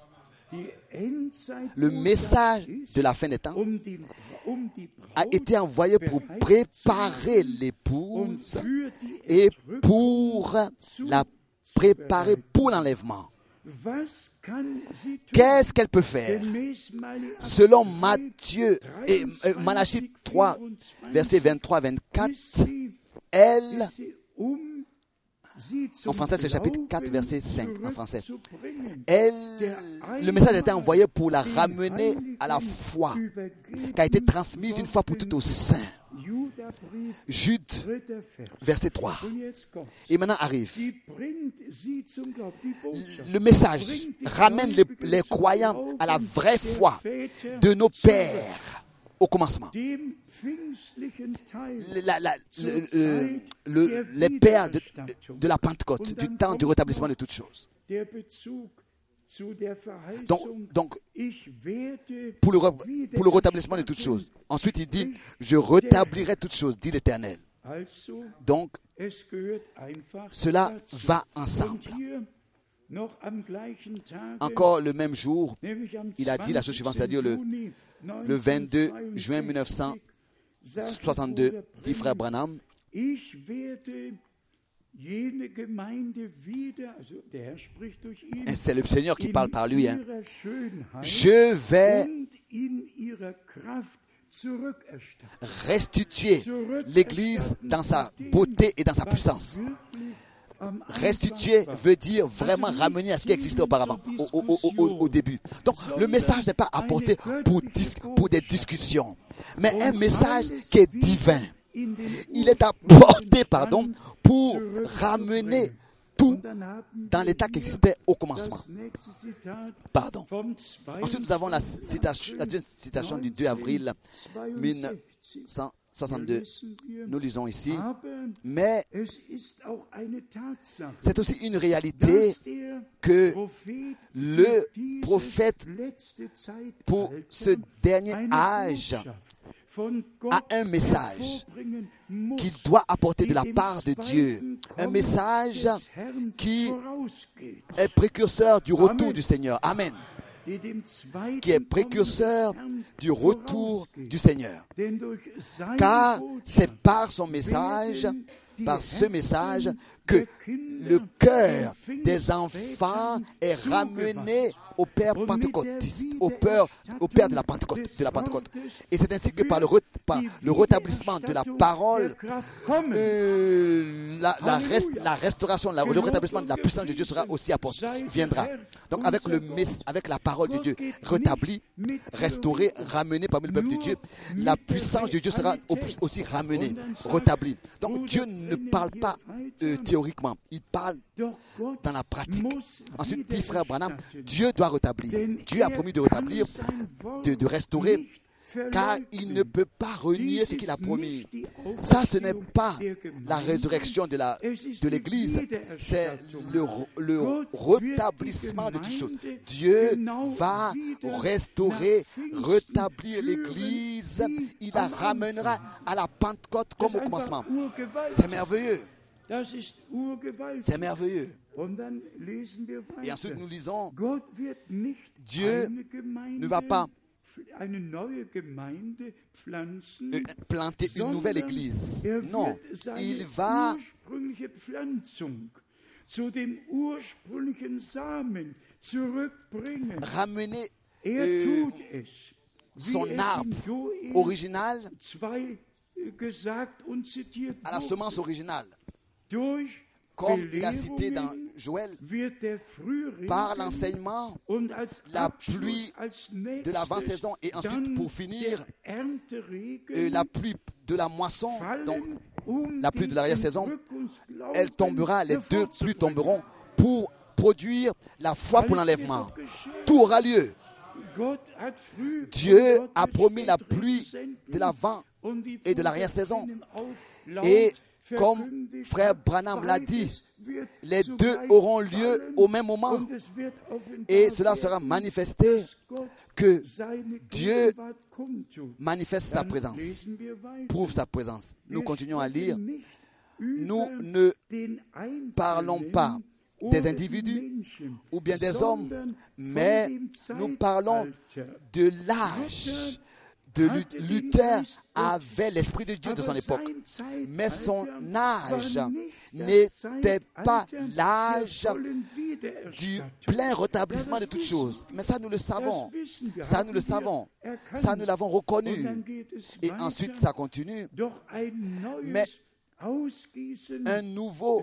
Le message de la fin des temps a été envoyé pour préparer l'épouse et pour la préparer pour l'enlèvement. Qu'est-ce qu'elle peut faire? Selon Malachie 3, versets 23-24, elle, en français c'est chapitre 4, verset 5, en français, le message a été envoyé pour la ramener à la foi, qui a été transmise une fois pour toutes aux saints. Jude, verset 3. Et maintenant arrive. Le message ramène les croyants à la vraie foi de nos pères au commencement. Les pères de la Pentecôte, du temps du rétablissement de toutes choses. Donc pour le rétablissement de toutes choses. Ensuite, il dit, je rétablirai toutes choses, dit l'Éternel. Donc, cela va ensemble. Encore le même jour, il a dit la chose suivante, c'est-à-dire le 22 juin 1962, dit frère Branham, c'est le Seigneur qui parle par lui, hein. Je vais restituer l'Église dans sa beauté et dans sa puissance. Restituer veut dire vraiment ramener à ce qui existait auparavant, au début. Donc, le message n'est pas apporté pour des discussions, mais un message qui est divin. Il est apporté, pour ramener tout dans l'état qui existait au commencement. Ensuite, nous avons la deuxième citation du 2 avril 1962. Nous lisons ici, mais c'est aussi une réalité que le prophète pour ce dernier âge a un message qu'il doit apporter de la part de Dieu. Un message qui est précurseur du retour du Seigneur. Amen. Qui est précurseur du retour du Seigneur. Car c'est par son message, par ce message, que le cœur des enfants est ramené au Père pentecôtiste, au Père de la Pentecôte. Et c'est ainsi que par le rétablissement de la parole, la restauration, le rétablissement de la puissance de Dieu sera aussi apporté, viendra. Donc avec la parole de Dieu rétablie, restaurée, ramenée parmi le peuple de Dieu, la puissance de Dieu sera aussi ramenée, rétablie. Donc Dieu ne parle pas théoriquement, il parle dans la pratique. Ensuite, dit frère Branham, Dieu doit rétablir. Dieu a promis de rétablir, de restaurer, car il ne peut pas renier ce qu'il a promis. Ça, ce n'est pas la résurrection de l'Église, c'est le rétablissement de toutes choses. Dieu va restaurer, rétablir l'Église. Il la ramènera à la Pentecôte comme au commencement. C'est merveilleux. C'est merveilleux. Et ensuite, nous lisons, Dieu ne va pas planter une nouvelle église. Non, il va ramener son arbre original à la semence originale. Comme il a cité dans Joël, par l'enseignement, la pluie de l'avant-saison et ensuite pour finir, la pluie de la moisson, donc la pluie de l'arrière-saison, elle tombera, les deux pluies tomberont pour produire la foi pour l'enlèvement. Tout aura lieu. Dieu a promis la pluie de l'avant et de l'arrière-saison. Et comme frère Branham l'a dit, les deux auront lieu au même moment et cela sera manifesté que Dieu manifeste sa présence, prouve sa présence. Nous continuons à lire. Nous ne parlons pas des individus ou bien des hommes, mais nous parlons de l'âge. Luther avait l'Esprit de Dieu de son époque, mais son âge n'était pas l'âge du plein rétablissement de toutes choses. Mais ça, nous le savons. Ça, nous le savons. Ça, nous l'avons reconnu. Et ensuite, ça continue. Mais un nouveau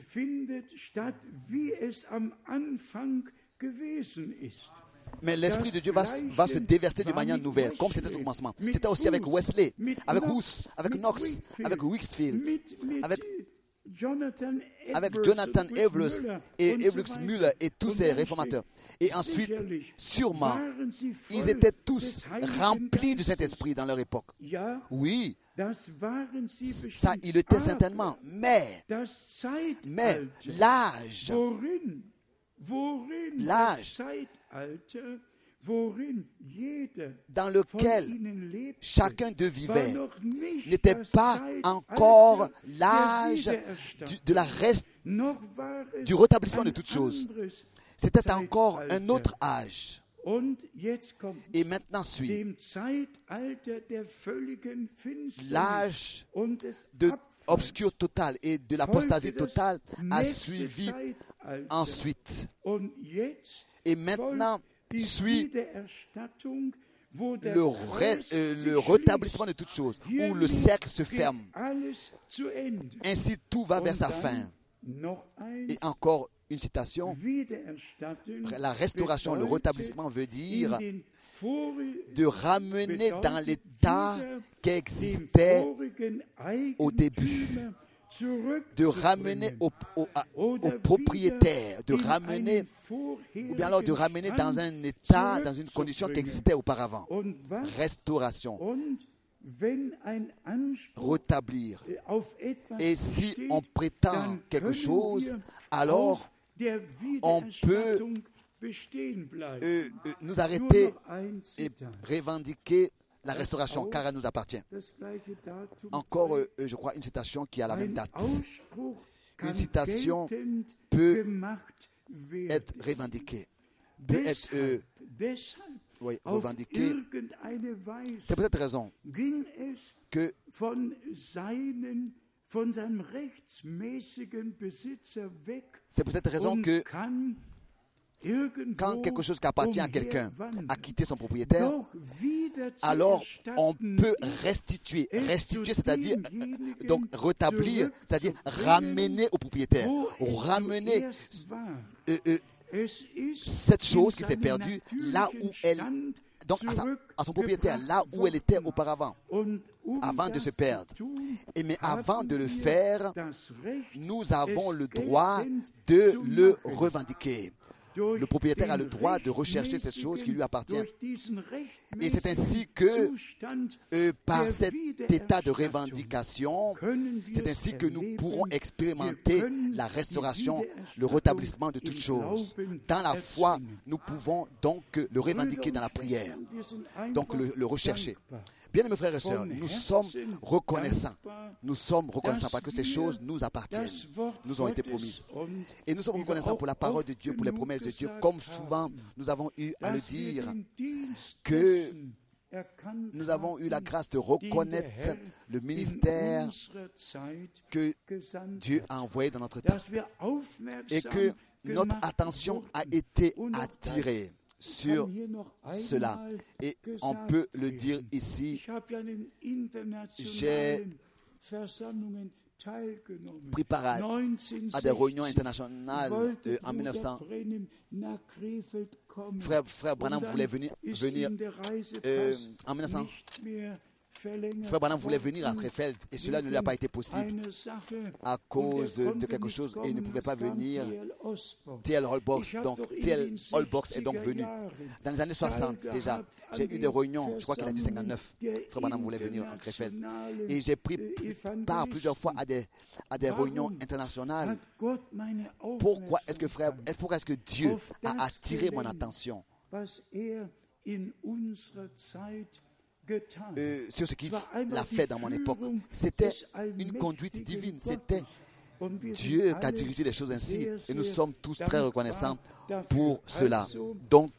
Mais l'Esprit de Dieu va se déverser d'une manière nouvelle, comme c'était au commencement. C'était aussi avec Wesley, avec Hus, avec Knox, avec Whitfield, avec Jonathan Edwards et Edwards Müller et tous ces réformateurs. Et ensuite, sûrement, ils étaient tous remplis de cet esprit dans leur époque. Oui, ça, il était certainement. Mais l'âge dans lequel chacun d'eux vivait n'était pas encore l'âge du rétablissement de toutes choses. C'était encore un autre âge. Et maintenant suit l'âge de obscur total et de l'apostasie totale a suivi ensuite. Et maintenant suit le rétablissement de toutes choses, où le cercle se ferme. Ainsi, tout va vers sa fin. Et encore une citation, la restauration, le rétablissement veut dire de ramener dans l'état qui existait au début, de ramener au propriétaire, de ramener, ou bien alors de ramener dans un état, dans une condition qui existait auparavant. Restauration. Rétablir. Et si on prétend quelque chose, alors on peut nous arrêter et revendiquer la restauration, car elle nous appartient. Encore, je crois, une citation qui a la même date. Une citation peut être revendiquée, peut être revendiquée. C'est pour cette raison que quand quelque chose qui appartient à quelqu'un a quitté son propriétaire, alors on peut restituer. Restituer, c'est-à-dire donc rétablir, c'est-à-dire ramener au propriétaire, ramener cette chose qui s'est perdue là où elle, donc à son propriétaire, là où elle était auparavant, avant de se perdre. Mais avant de le faire, nous avons le droit de le revendiquer. Le propriétaire a le droit de rechercher cette chose qui lui appartient. Et c'est ainsi que, par cet état de revendication, c'est ainsi que nous pourrons expérimenter la restauration, le rétablissement de toutes choses. Dans la foi, nous pouvons donc le revendiquer dans la prière, donc le rechercher. Bien, mes frères et sœurs, nous sommes reconnaissants. Nous sommes reconnaissants parce que ces choses nous appartiennent, nous ont été promises. Et nous sommes reconnaissants pour la parole de Dieu, pour les promesses de Dieu, comme souvent nous avons eu à le dire, que nous avons eu la grâce de reconnaître le ministère que Dieu a envoyé dans notre temps et que notre attention a été attirée sur cela. Et on peut le dire ici, j'ai pris part à des réunions internationales en 1900. Frère Branham voulait venir en 1900. Frère Branham voulait venir à Krefeld et cela ne lui a pas été possible à cause de quelque chose et il ne pouvait pas venir. T.L. Holbox est donc venu. Dans les années 60 déjà, j'ai eu des réunions, je crois qu'il a dit 59. Frère Branham voulait venir à Krefeld. Et j'ai pris part plusieurs fois à des réunions internationales. Pourquoi est-ce que Dieu a attiré mon attention sur ce qu'il a fait dans mon époque? C'était une conduite divine, c'était Dieu qui a dirigé les choses ainsi et nous sommes tous très reconnaissants pour cela. Donc,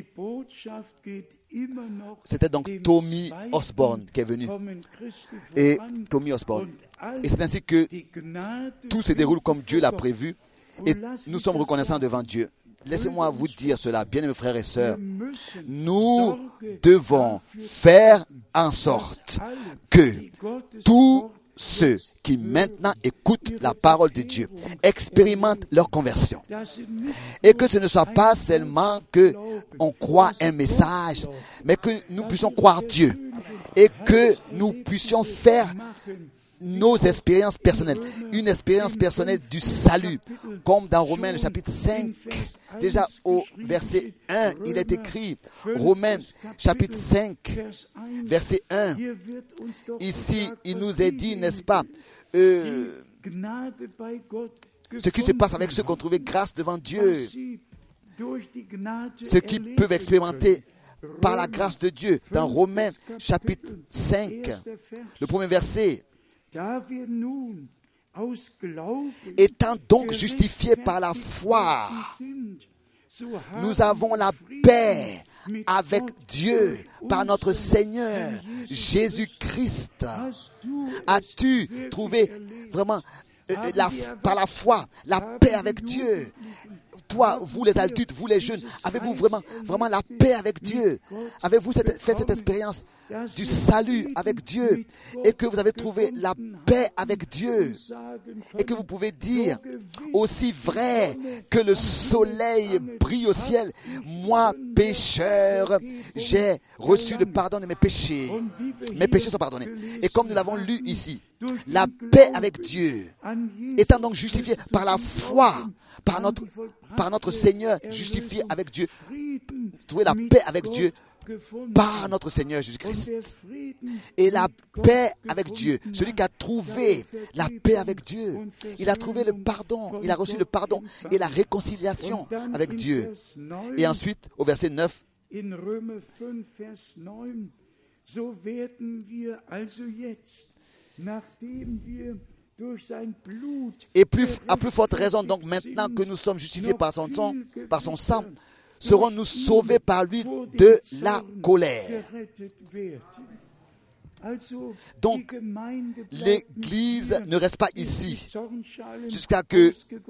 c'était donc Tommy Osborne qui est venu. Et Tommy Osborne. Et c'est ainsi que tout se déroule comme Dieu l'a prévu et nous sommes reconnaissants devant Dieu. Laissez-moi vous dire cela, bien-aimés frères et sœurs. Nous devons faire en sorte que tous ceux qui maintenant écoutent la parole de Dieu expérimentent leur conversion. Et que ce ne soit pas seulement qu'on croit un message, mais que nous puissions croire Dieu. Et que nous puissions faire nos expériences personnelles, une expérience personnelle du salut, comme dans Romains le chapitre 5, déjà au verset 1, il est écrit, Romains chapitre 5, verset 1, ici il nous est dit, n'est-ce pas, ce qui se passe avec ceux qui ont trouvé grâce devant Dieu, ceux qui peuvent expérimenter par la grâce de Dieu, dans Romains chapitre 5, le premier verset. Étant donc justifiés par la foi, nous avons la paix avec Dieu par notre Seigneur Jésus-Christ. As-tu trouvé vraiment par la foi la paix avec Dieu? Toi, vous les adultes, vous les jeunes, avez-vous vraiment la paix avec Dieu? Avez-vous fait cette expérience du salut avec Dieu et que vous avez trouvé la paix avec Dieu et que vous pouvez dire, aussi vrai que le soleil brille au ciel, moi, pécheur, j'ai reçu le pardon de mes péchés. Mes péchés sont pardonnés. Et comme nous l'avons lu ici, la paix avec Dieu, étant donc justifié par la foi, par notre Seigneur, justifié avec Dieu, trouver la paix avec Dieu par notre Seigneur Jésus-Christ. Et la paix avec Dieu, celui qui a trouvé la paix avec Dieu, il a trouvé le pardon, il a reçu le pardon et la réconciliation avec Dieu. Et ensuite, au verset 9, et à plus forte raison, donc maintenant que nous sommes justifiés par son sang, serons-nous sauvés par lui de la colère. Donc, l'Église ne reste pas ici jusqu'à que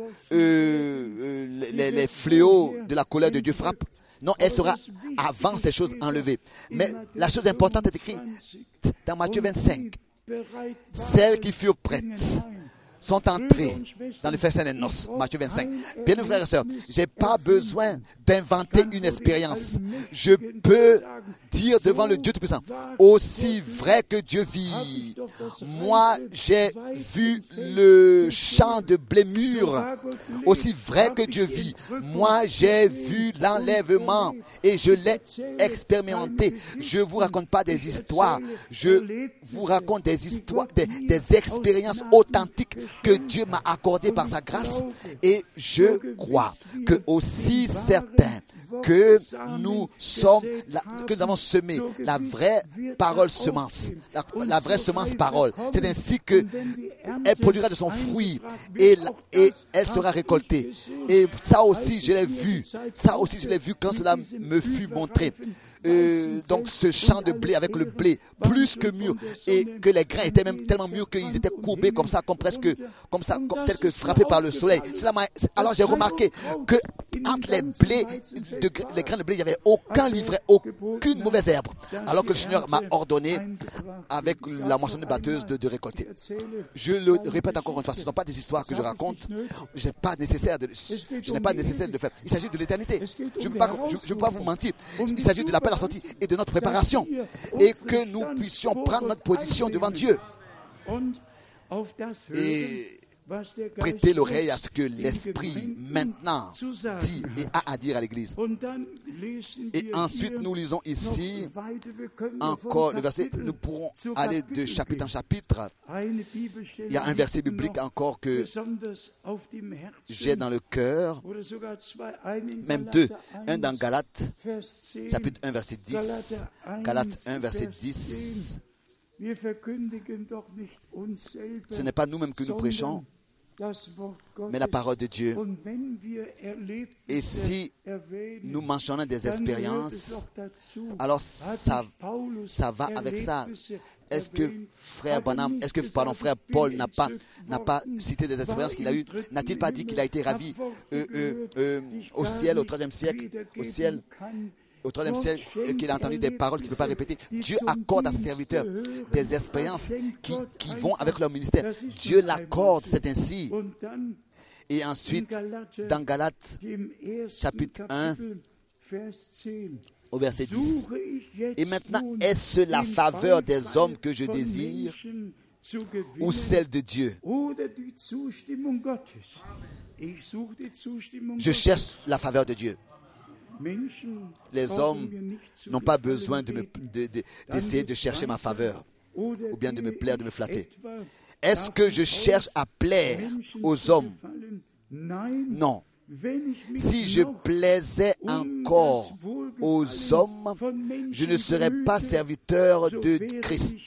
les fléaux de la colère de Dieu frappent. Non, elle sera avant ces choses enlevées. Mais la chose importante est écrite dans Matthieu 25. Celles qui furent prêtes sont entrées dans le festin des noces, Matthieu 25. Bien, frères et sœurs, je n'ai pas besoin d'inventer une expérience. Je peux dire devant le Dieu Tout-Puissant, aussi vrai que Dieu vit, moi j'ai vu le champ de blé mûr, aussi vrai que Dieu vit, moi j'ai vu l'enlèvement et je l'ai expérimenté. Je ne vous raconte pas des histoires, je vous raconte des histoires, des expériences authentiques que Dieu m'a accordées par sa grâce, et je crois que aussi certains que nous avons semé la vraie parole semence, la vraie semence parole. C'est ainsi que elle produira de son fruit et elle sera récoltée. Et ça aussi je l'ai vu. Ça aussi je l'ai vu quand cela me fut montré. Donc ce champ de blé avec le blé plus que mûr, et que les grains étaient même tellement mûrs qu'ils étaient courbés comme ça, tel que frappés par le soleil. Alors j'ai remarqué que entre les grains de blé, il n'y avait aucun livret, aucune mauvaise herbe. Alors que le Seigneur m'a ordonné, avec la moissonneuse batteuse, de récolter. Je le répète encore une fois, ce ne sont pas des histoires que je raconte. Je n'ai pas nécessaire de le faire. Il s'agit de l'éternité. Je ne peux pas vous mentir. Il s'agit de l'appel à la sortie et de notre préparation. Et que nous puissions prendre notre position devant Dieu. Et prêter l'oreille à ce que l'Esprit maintenant dit et a à dire à l'Église. Et ensuite nous lisons ici encore le verset. Nous pourrons aller de chapitre en chapitre. Il y a un verset biblique encore que j'ai dans le cœur, même deux. Un dans Galates chapitre 1 verset 10, Galates 1 verset 10. Ce n'est pas nous-mêmes que nous prêchons, mais la parole de Dieu. Et si nous mentionnons des expériences, alors ça va avec ça. Est-ce que frère Paul n'a pas cité des expériences qu'il a eues? N'a-t-il pas dit qu'il a été ravi au ciel, au IIIe siècle, au IIIe siècle, qu'il a entendu des paroles qu'il ne peut pas répéter? Dieu accorde à ses serviteurs des expériences qui vont avec leur ministère. Dieu l'accorde, c'est ainsi. Et ensuite, dans Galates, chapitre 1, au verset 10. Et maintenant, est-ce la faveur des hommes que je désire ou celle de Dieu? Je cherche la faveur de Dieu. Les hommes n'ont pas besoin d'essayer de chercher ma faveur ou bien de me plaire, de me flatter. Est-ce que je cherche à plaire aux hommes? Non. Si je plaisais encore aux hommes, je ne serais pas serviteur de Christ.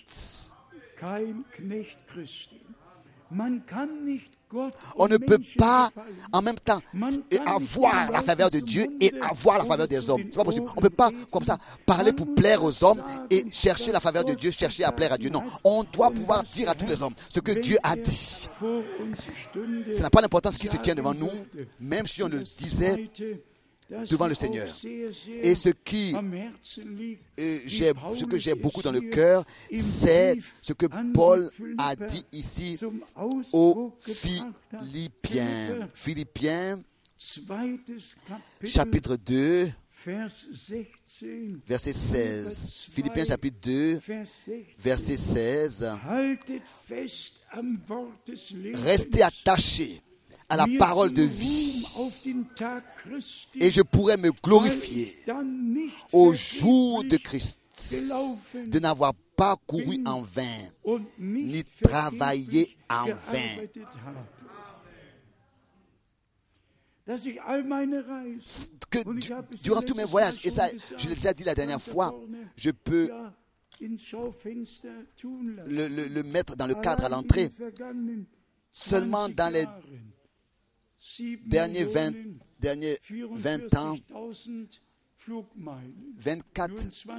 On ne peut pas en même temps avoir la faveur de Dieu et avoir la faveur des hommes. C'est pas possible. On ne peut pas comme ça parler pour plaire aux hommes et chercher la faveur de Dieu, chercher à plaire à Dieu. Non, on doit pouvoir dire à tous les hommes ce que Dieu a dit. Ça n'a pas d'importance qui se tient devant nous, même si on le disait devant le Seigneur. Et ce que j'ai beaucoup dans le cœur, c'est ce que Paul a dit ici aux Philippiens. Philippiens, chapitre 2, verset 16. Philippiens, chapitre 2, verset 16. Restez attachés à la parole de vie, et je pourrais me glorifier au jour de Christ, de n'avoir pas couru en vain, ni travaillé en vain. Que durant tous mes voyages, et ça, je l'ai déjà dit la dernière fois, je peux le mettre dans le cadre à l'entrée. Seulement dans les derniers 20 ans, 24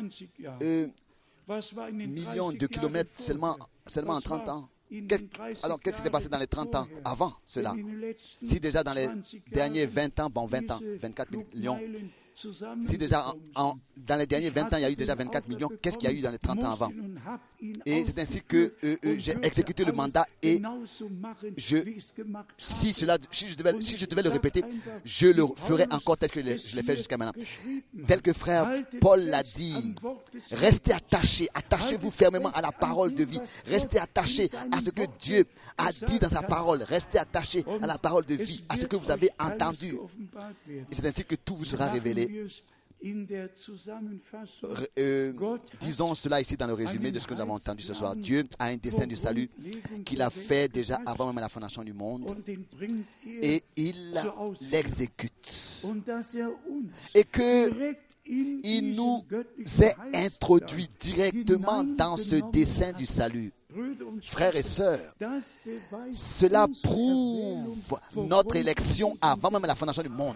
millions de kilomètres seulement en 30 ans. Alors, qu'est-ce qui s'est passé dans les 30 ans avant cela? Si déjà dans les derniers 20 ans, 24 millions, si déjà dans les derniers 20 ans, il y a eu déjà 24 millions, qu'est-ce qu'il y a eu dans les 30 ans avant? Et c'est ainsi que j'ai exécuté le mandat et si je devais le répéter, je le ferais encore tel que je l'ai fait jusqu'à maintenant. Tel que frère Paul l'a dit, restez attachés, attachez-vous fermement à la parole de vie, restez attachés à ce que Dieu a dit dans sa parole, restez attachés à la parole de vie, à ce que vous avez entendu. Et c'est ainsi que tout vous sera révélé. Disons cela ici dans le résumé de ce que nous avons entendu ce soir. Dieu a un dessein du salut qu'il a fait déjà avant même la fondation du monde et il l'exécute. Et qu'il nous ait introduit directement dans ce dessein du salut. Frères et sœurs, cela prouve notre élection avant même la fondation du monde.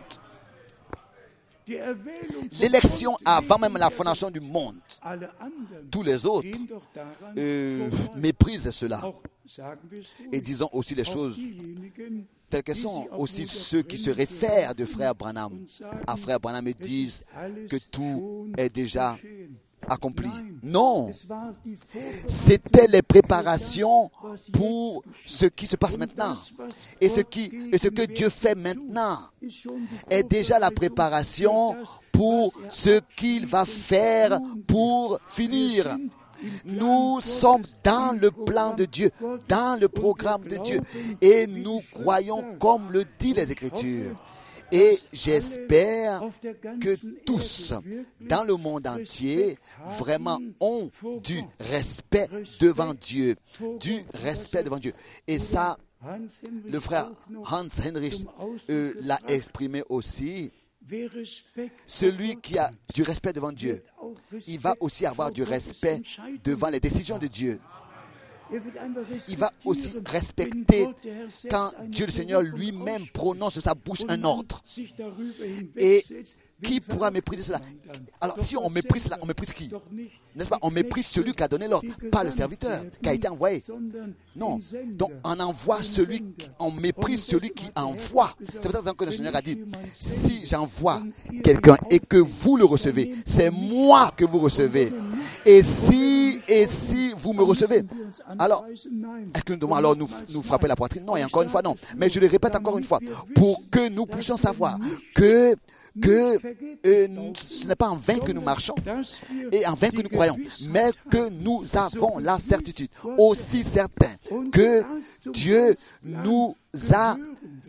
L'élection avant même la fondation du monde. Tous les autres méprisent cela. Et disons aussi les choses telles qu'elles sont. Aussi ceux qui se réfèrent de frère Branham à frère Branham et disent que tout est déjà accompli. Non, c'était les préparations pour ce qui se passe maintenant. Et ce que Dieu fait maintenant est déjà la préparation pour ce qu'il va faire pour finir. Nous sommes dans le plan de Dieu, dans le programme de Dieu, et nous croyons comme le dit les Écritures. Et j'espère que tous dans le monde entier vraiment ont du respect devant Dieu. Du respect devant Dieu. Et ça, le frère Hans Heinrich l'a exprimé aussi. Celui qui a du respect devant Dieu, il va aussi avoir du respect devant les décisions de Dieu. Il va aussi respecter quand Dieu le Seigneur lui-même prononce de sa bouche un ordre. Et qui pourra mépriser cela? Alors si on méprise cela, on méprise qui? N'est-ce pas? On méprise celui qui a donné l'ordre, pas le serviteur qui a été envoyé. Non. Donc on envoie on méprise celui qui envoie. C'est pour ça que le Seigneur a dit, si j'envoie quelqu'un et que vous le recevez, c'est moi que vous recevez. Et si vous me recevez, alors est-ce que nous devons alors nous frapper la poitrine? Non, et encore une fois non. Mais je le répète encore une fois, pour que nous puissions savoir que ce n'est pas en vain que nous marchons et en vain que nous croyons, mais que nous avons la certitude, aussi certain que Dieu nous a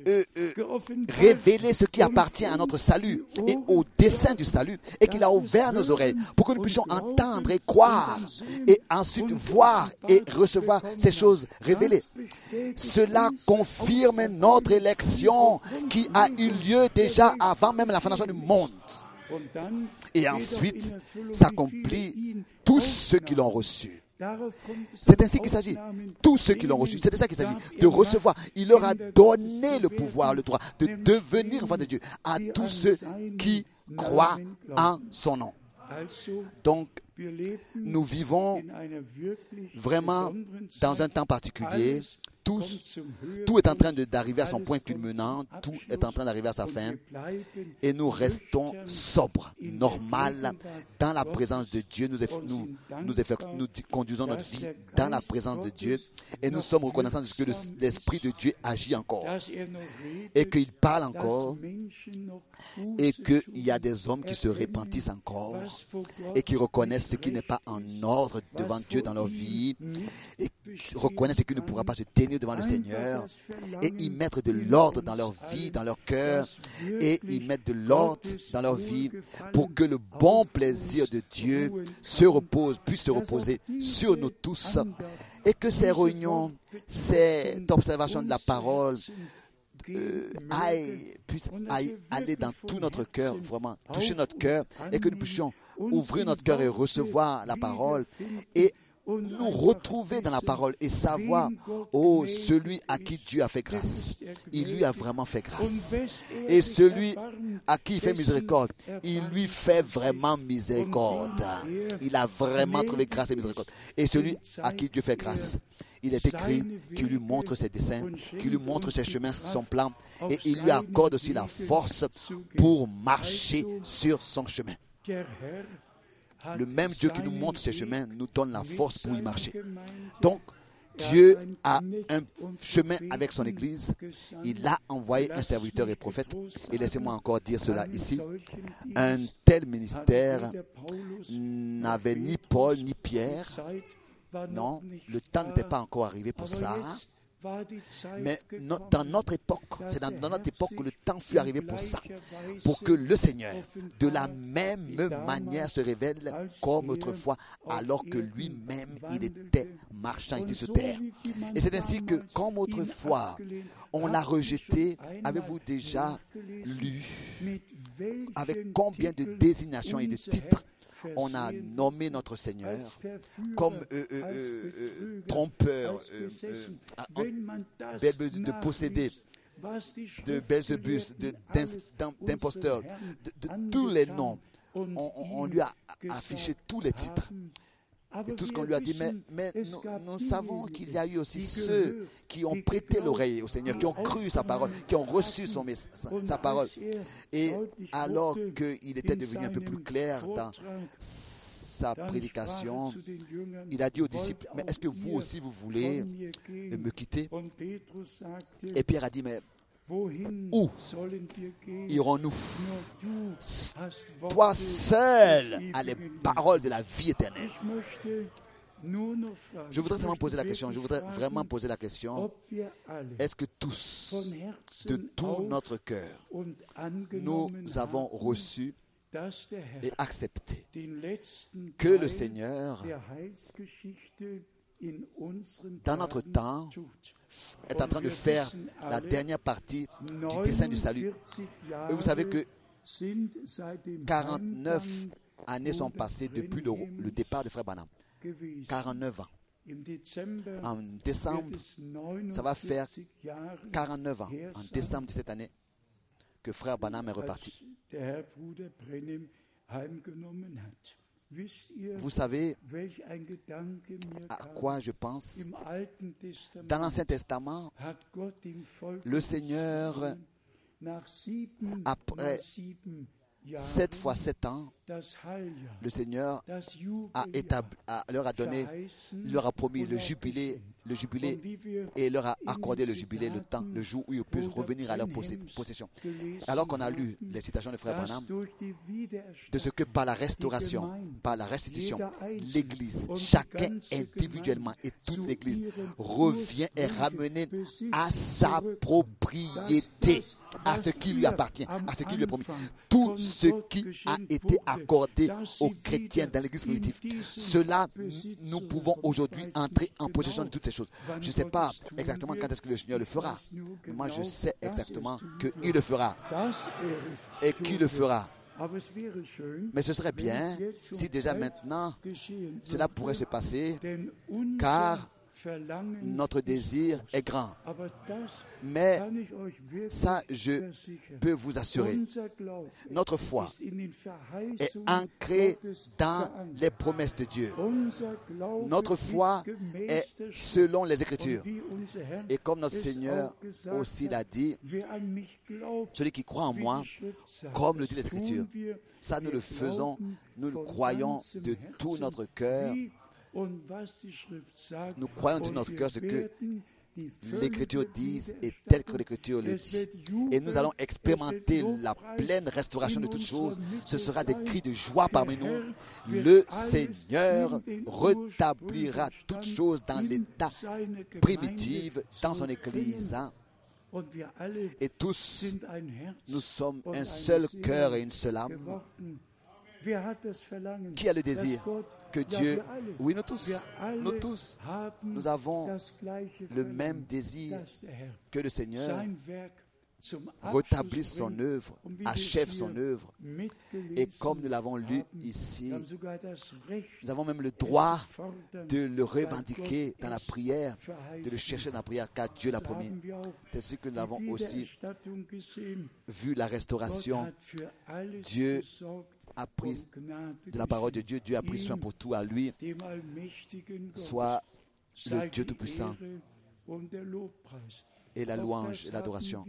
révélé ce qui appartient à notre salut et au dessein du salut, et qu'il a ouvert nos oreilles pour que nous puissions entendre et croire, et ensuite voir et recevoir ces choses révélées. Cela confirme notre élection qui a eu lieu déjà avant même la fondation du monde. Et ensuite s'accomplit tous ceux qui l'ont reçu. C'est ainsi qu'il s'agit. Tous ceux qui l'ont reçu, c'est de ça qu'il s'agit, de recevoir. Il leur a donné le pouvoir, le droit de devenir enfants de Dieu à tous ceux qui croient en son nom. Donc, nous vivons vraiment dans un temps particulier. Tout est en train d'arriver à son point culminant, tout est en train d'arriver à sa fin, et nous restons sobres, normal, dans la présence de Dieu. Nous conduisons notre vie dans la présence de Dieu, et nous sommes reconnaissants de ce que l'Esprit de Dieu agit encore, et qu'il parle encore, et qu'il y a des hommes qui se repentissent encore, et qui reconnaissent ce qui n'est pas en ordre devant Dieu dans leur vie, et reconnaissent ce qui ne pourra pas se tenir devant le Seigneur, et y mettre de l'ordre dans leur vie, dans leur cœur, et y mettre de l'ordre dans leur vie pour que le bon plaisir de Dieu puisse se reposer sur nous tous, et que ces réunions, cette observation de la parole puisse aller dans tout notre cœur, vraiment toucher notre cœur, et que nous puissions ouvrir notre cœur et recevoir la parole, et nous retrouver dans la parole et savoir, oh, celui à qui Dieu a fait grâce, il lui a vraiment fait grâce. Et celui à qui il fait miséricorde, il lui fait vraiment miséricorde. Il a vraiment trouvé grâce et miséricorde. Et celui à qui Dieu fait grâce, il est écrit qu'il lui montre ses desseins, qu'il lui montre ses chemins, son plan, et il lui accorde aussi la force pour marcher sur son chemin. Le même Dieu qui nous montre ses chemins nous donne la force pour y marcher. Donc, Dieu a un chemin avec son Église. Il a envoyé un serviteur et prophète. Et laissez-moi encore dire cela ici. Un tel ministère n'avait ni Paul ni Pierre. Non, le temps n'était pas encore arrivé pour ça. Mais dans notre époque, c'est dans notre époque que le temps fut arrivé pour ça, pour que le Seigneur, de la même manière, se révèle comme autrefois, alors que lui-même, il était marchant ici sur terre. Et c'est ainsi que, comme autrefois, on l'a rejeté. Avez-vous déjà lu avec combien de désignations et de titres on a nommé notre Seigneur comme trompeur, de possédé, de Belzébus, d'imposteur, de tous les noms. On lui a affiché tous les titres. Et tout ce qu'on lui a dit, mais nous savons qu'il y a eu aussi ceux qui ont prêté l'oreille au Seigneur, qui ont cru sa parole, qui ont reçu sa parole. Et alors qu'il était devenu un peu plus clair dans sa prédication, il a dit aux disciples, mais est-ce que vous aussi vous voulez me quitter? Et Pierre a dit, mais où irons-nous? Toi seul as les paroles de la vie éternelle. Je voudrais vraiment poser la question, est-ce que tous, de tout notre cœur, nous avons reçu et accepté que le Seigneur, dans notre temps, est en train de faire la dernière partie du dessein du salut. Et vous savez que 49 années sont passées depuis le départ de Frère Branham. 49 ans. En décembre, ça va faire 49 ans, en décembre de cette année, que Frère Branham est reparti. Vous savez à quoi je pense? Dans l'Ancien Testament, le Seigneur, après 7 fois 7 ans, le Seigneur leur a donné, leur a promis le jubilé, et leur a accordé le jubilé, le temps, le jour où ils peuvent revenir à leur possession. Alors qu'on a lu les citations de Frère Branham, de ce que par la restauration, par la restitution, l'Église, chacun individuellement et toute l'Église revient et ramené à sa propriété, à ce qui lui appartient, à ce qui lui est promis. Tout ce qui a été accordé aux chrétiens dans l'Église primitive, cela, nous pouvons aujourd'hui entrer en possession de toutes ces choses. Je ne sais pas exactement quand est-ce que le Seigneur le fera. Moi, je sais exactement qu'il le fera. Et qu'il le fera. Mais ce serait bien si déjà maintenant cela pourrait se passer, car notre désir est grand. Mais ça, je peux vous assurer, notre foi est ancrée dans les promesses de Dieu. Notre foi est selon les Écritures. Et comme notre Seigneur aussi l'a dit, celui qui croit en moi, comme le dit les Écritures, ça nous le faisons, nous le croyons de tout notre cœur. Nous croyons de notre cœur ce que l'Écriture dit et tel que l'Écriture le dit. Et nous allons expérimenter la pleine restauration de toutes choses. Ce sera des cris de joie parmi nous. Le Seigneur rétablira toutes choses dans l'état primitif, dans son Église. Et tous, nous sommes un seul cœur et une seule âme. Qui a le désir que Dieu... Oui, nous tous, nous avons le même désir que le Seigneur rétablisse son œuvre, achève son œuvre. Et comme nous l'avons lu ici, nous avons même le droit de le revendiquer dans la prière, de le chercher dans la prière, car Dieu l'a promis. C'est ce que nous avons aussi vu, la restauration. Dieu a pris de la parole de Dieu, Dieu a pris soin pour tout. À lui soit le Dieu Tout-Puissant et la louange et l'adoration.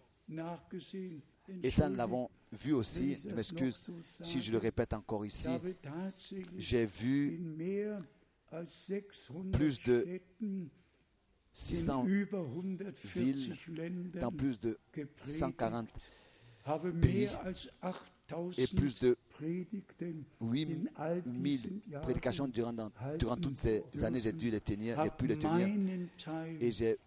Et ça, nous l'avons vu aussi. Je m'excuse si je le répète encore ici. J'ai vu plus de 600 villes dans plus de 140 pays et plus de 8000 prédications durant toutes ces années. J'ai dû les tenir et pu les tenir. Et j'ai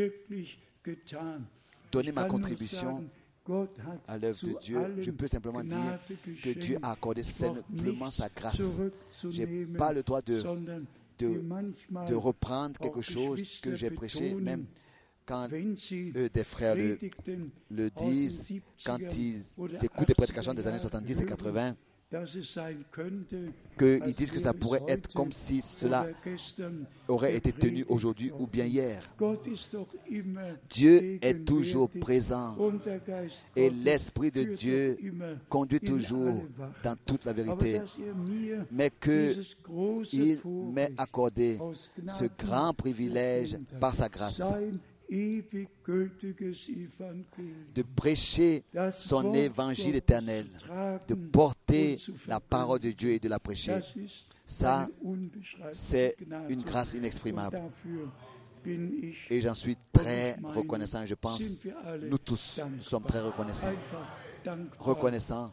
donné ma contribution à l'œuvre de Dieu. Je peux simplement dire que Dieu a accordé simplement sa grâce. Je n'ai pas le droit de reprendre quelque chose que j'ai prêché, même quand des frères le disent, quand ils écoutent des prédications des années 70 et 80, qu'ils disent que ça pourrait être comme si cela aurait été tenu aujourd'hui ou bien hier. Dieu est toujours présent et l'Esprit de Dieu conduit toujours dans toute la vérité. Mais qu'il m'ait accordé ce grand privilège par sa grâce de prêcher son évangile éternel, de porter la parole de Dieu et de la prêcher. Ça, c'est une grâce inexprimable. Et j'en suis très reconnaissant. Je pense, nous tous sommes très reconnaissants. Reconnaissants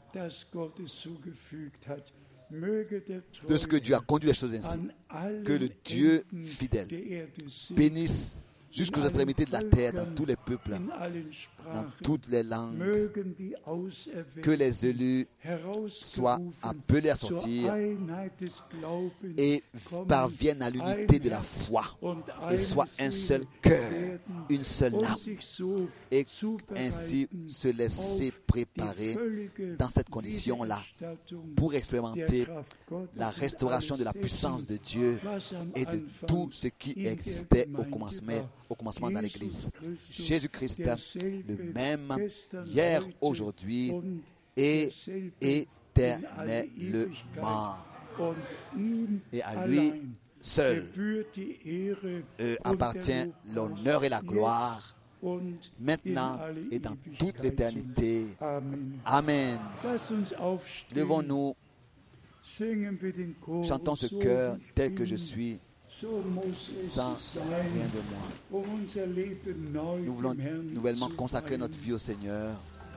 de ce que Dieu a conduit les choses ainsi. Que le Dieu fidèle bénisse jusqu'aux extrémités de la terre, dans tous les peuples, dans toutes les langues, que les élus soient appelés à sortir et parviennent à l'unité de la foi et soient un seul cœur, une seule âme, et ainsi se laisser préparer dans cette condition-là pour expérimenter la restauration de la puissance de Dieu et de tout ce qui existait au commencement dans l'Église. Jésus-Christ, le même hier, aujourd'hui et éternellement. Et à lui seul appartient l'honneur et la gloire maintenant et dans toute l'éternité. Amen. Levons-nous, chantons ce chœur tel que je suis, sans rien de moi. Nous voulons nouvellement consacrer notre vie au Seigneur.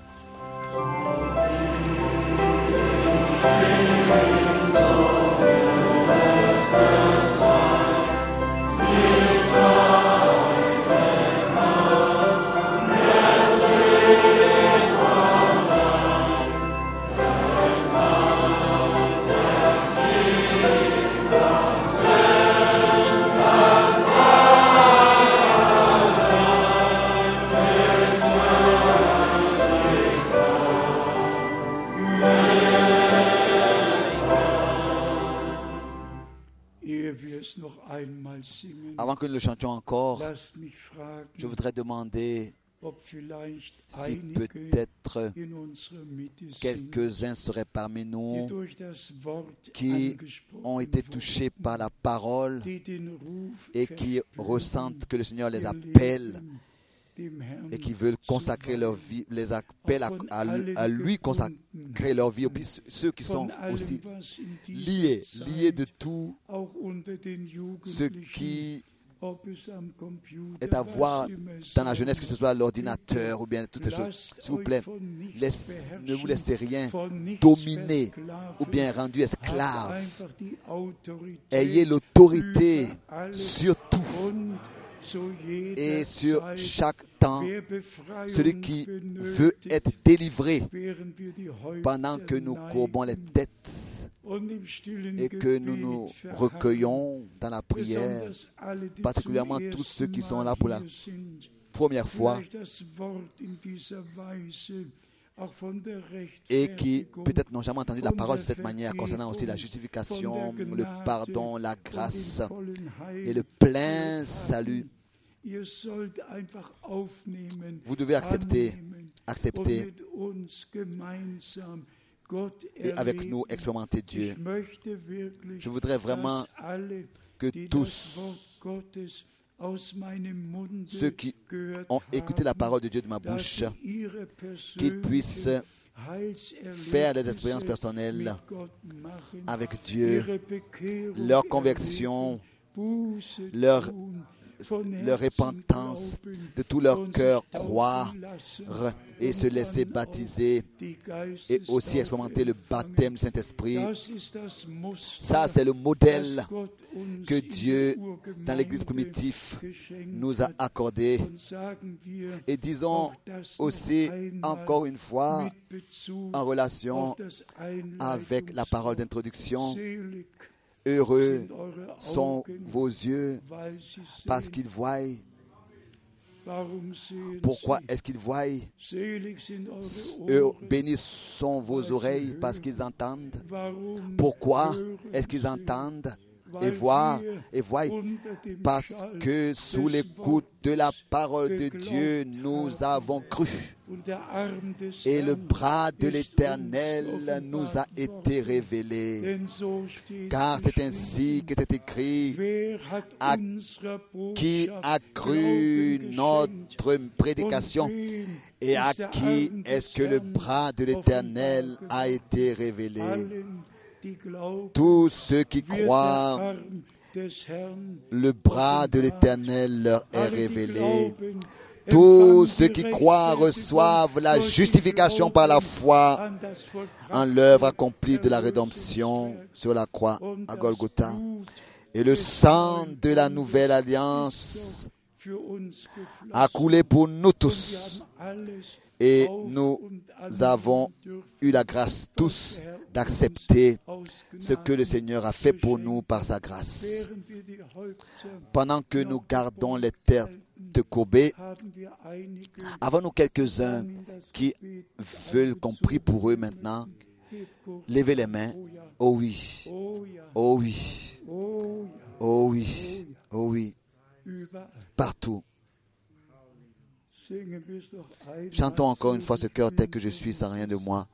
Avant que nous le chantions encore, je voudrais demander si peut-être quelques-uns seraient parmi nous qui ont été touchés par la parole et qui ressentent que le Seigneur les appelle et qui veulent consacrer leur vie, les appellent à lui consacrer leur vie, et puis ceux qui sont aussi liés de tout ce qui est à voir dans la jeunesse, que ce soit l'ordinateur ou bien toutes ces choses. S'il vous plaît, ne vous laissez rien dominer ou bien rendu esclave. Ayez l'autorité sur tout et sur chaque temps. Celui qui veut être délivré pendant que nous courbons les têtes et que nous nous recueillons dans la prière, particulièrement tous ceux qui sont là pour la première fois et qui peut-être n'ont jamais entendu la parole de cette manière concernant aussi la justification, le pardon, la grâce et le plein salut. Vous devez accepter et avec nous expérimenter Dieu. Je voudrais vraiment que tous ceux qui ont écouté la parole de Dieu de ma bouche, qu'ils puissent faire des expériences personnelles avec Dieu, leur conversion, leur repentance, de tout leur cœur croire et se laisser baptiser et aussi expérimenter le baptême du Saint-Esprit. Ça, c'est le modèle que Dieu, dans l'Église primitive, nous a accordé. Et disons aussi, encore une fois, en relation avec la parole d'introduction, heureux sont vos yeux parce qu'ils voient. Pourquoi est-ce qu'ils voient? Bénis sont vos oreilles parce qu'ils entendent. Pourquoi est-ce qu'ils entendent et voient? Parce que sous l'écoute de la parole de Dieu, nous avons cru. Et le bras de l'Éternel nous a été révélé. Car c'est ainsi que c'est écrit: à qui a cru notre prédication et à qui est-ce que le bras de l'Éternel a été révélé? Tous ceux qui croient, le bras de l'Éternel leur est révélé. Tous ceux qui croient reçoivent la justification par la foi en l'œuvre accomplie de la rédemption sur la croix à Golgotha. Et le sang de la nouvelle alliance a coulé pour nous tous. Et nous avons eu la grâce tous d'accepter ce que le Seigneur a fait pour nous par sa grâce. Pendant que nous gardons les têtes courbées, avons-nous quelques-uns qui veulent qu'on prie pour eux maintenant? Levez les mains. Oh oui, oh oui, oh oui, oh oui, partout. Chantons encore une fois ce cœur tel que je suis, sans rien de moi.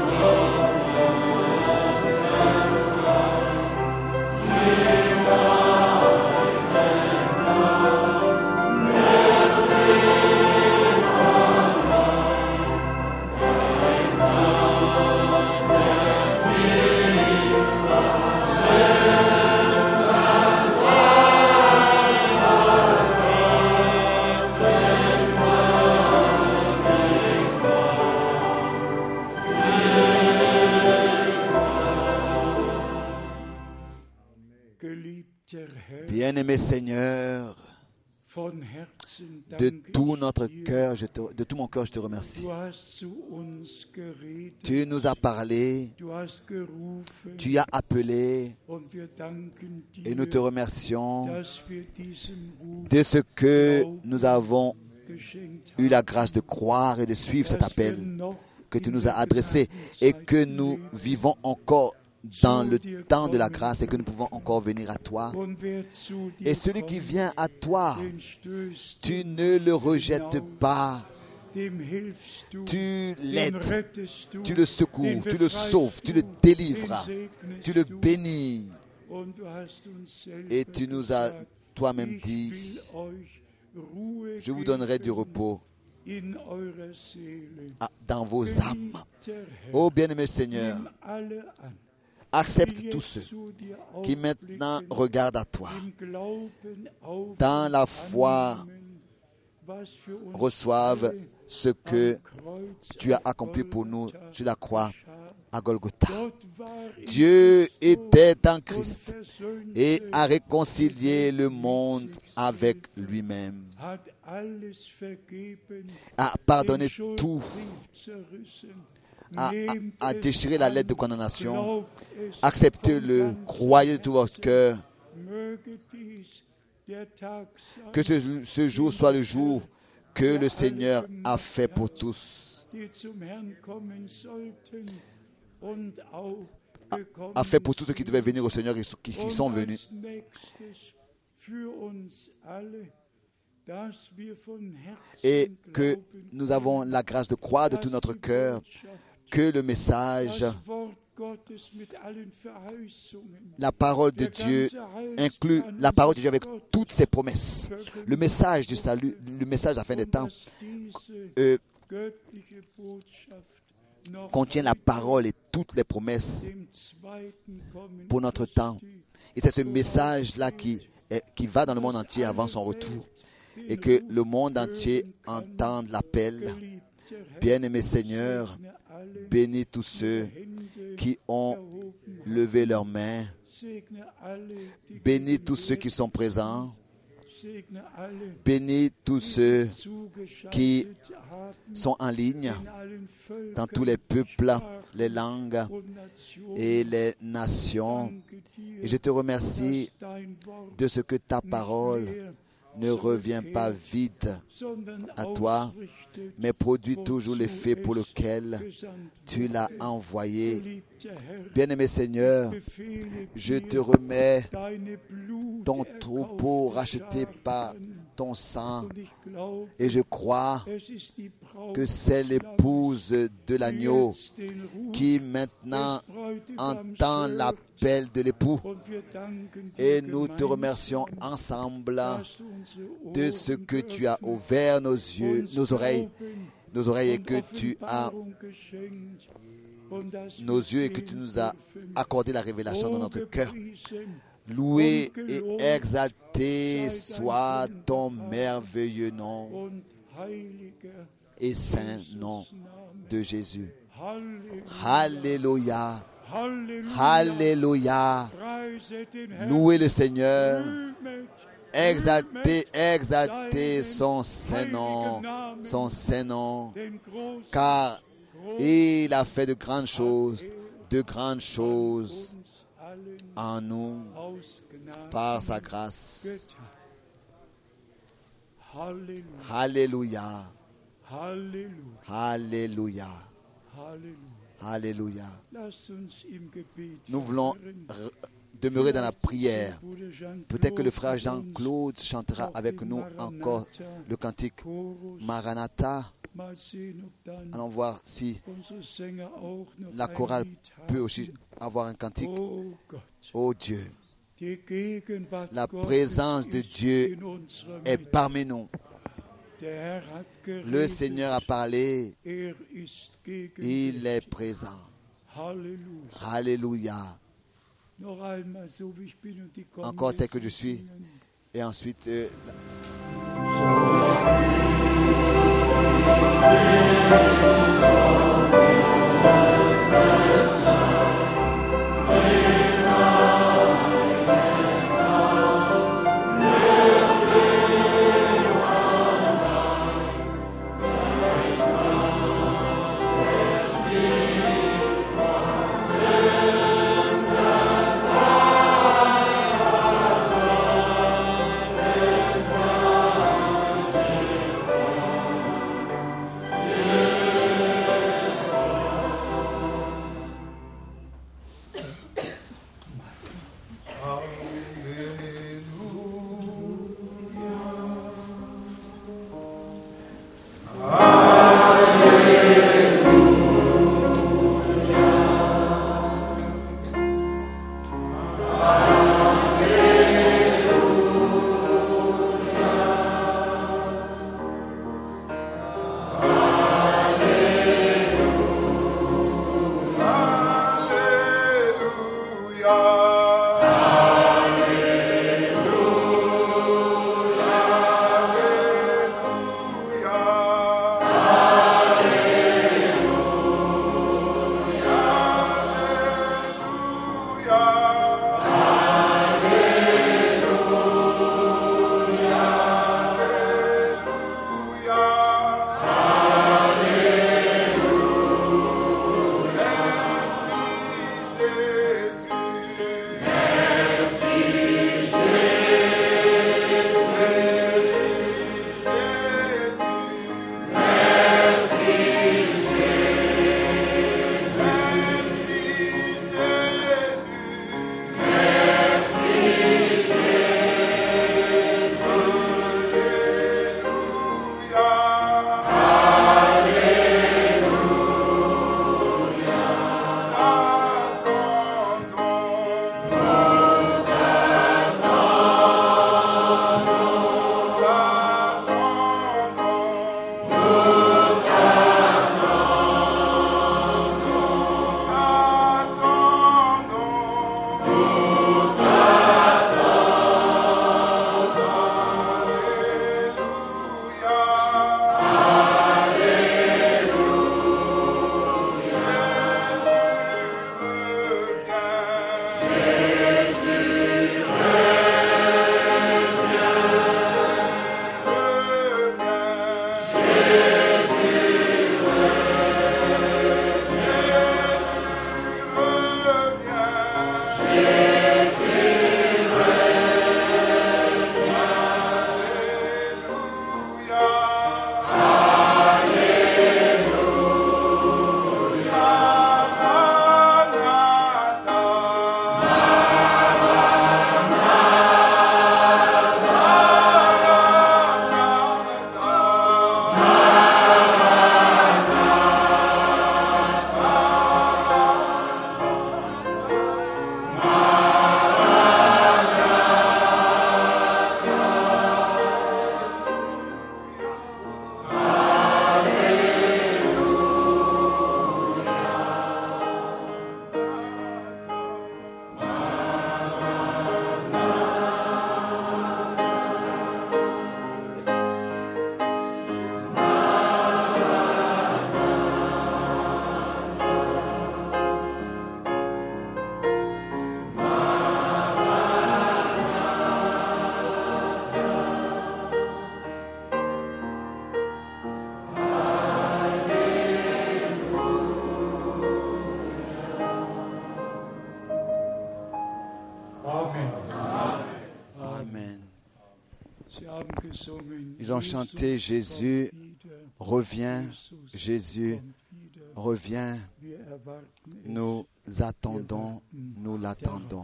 Amen. De tout notre cœur, de tout mon cœur, je te remercie. Tu nous as parlé, tu as appelé, et nous te remercions de ce que nous avons eu la grâce de croire et de suivre cet appel que tu nous as adressé et que nous vivons encore dans le temps de la grâce et que nous pouvons encore venir à toi. Et celui qui vient à toi, tu ne le rejettes pas. Tu l'aides, tu le secours, tu le sauves, tu le délivres, tu le bénis. Et tu nous as toi-même dit, je vous donnerai du repos dans vos âmes. Ô bien-aimé Seigneur, accepte tous ceux qui maintenant regardent à toi. Dans la foi, reçoivent ce que tu as accompli pour nous sur la croix à Golgotha. Dieu était en Christ et a réconcilié le monde avec lui-même, a pardonné tout, a déchiré la lettre de condamnation. Acceptez-le, croyez de tout votre cœur. Que ce jour soit le jour que le Seigneur a fait pour tous. A fait pour tous ceux qui devaient venir au Seigneur et qui sont venus. Et que nous avons la grâce de croire de tout notre cœur que le message, la parole de Dieu inclut la parole de Dieu avec toutes ses promesses. Le message du salut, le message à la fin des temps contient la parole et toutes les promesses pour notre temps. Et c'est ce message-là qui va dans le monde entier avant son retour. Et que le monde entier entende l'appel. Bien-aimé Seigneur, bénis tous ceux qui ont levé leurs mains. Bénis tous ceux qui sont présents. Bénis tous ceux qui sont en ligne dans tous les peuples, les langues et les nations. Et je te remercie de ce que ta parole ne revient pas vide à toi, mais produit toujours l'effet pour lequel tu l'as envoyé. Bien-aimé Seigneur, je te remets ton troupeau racheté par ton sang et je crois que c'est l'épouse de l'agneau qui maintenant entend l'appel de l'époux. Et nous te remercions ensemble de ce que tu as ouvert nos yeux, nos oreilles et que tu as nos yeux et que tu nous as accordé la révélation dans notre cœur. Loué et exalté soit ton merveilleux nom et saint nom de Jésus. Alléluia. Alléluia. Louez le Seigneur. Exaltez son saint nom, car il a fait de grandes choses en nous par sa grâce. Alléluia. Alléluia. Alléluia. Nous voulons demeurer dans la prière. Peut-être que le frère Jean-Claude chantera avec nous encore le cantique Maranatha. Allons voir si la chorale peut aussi avoir un cantique. Oh Dieu, la présence de Dieu est parmi nous. Le Seigneur a parlé, il est présent. Alléluia. Encore tel que je suis, et ensuite Ils ont chanté Jésus revient, Jésus revient. Nous attendons, nous l'attendons.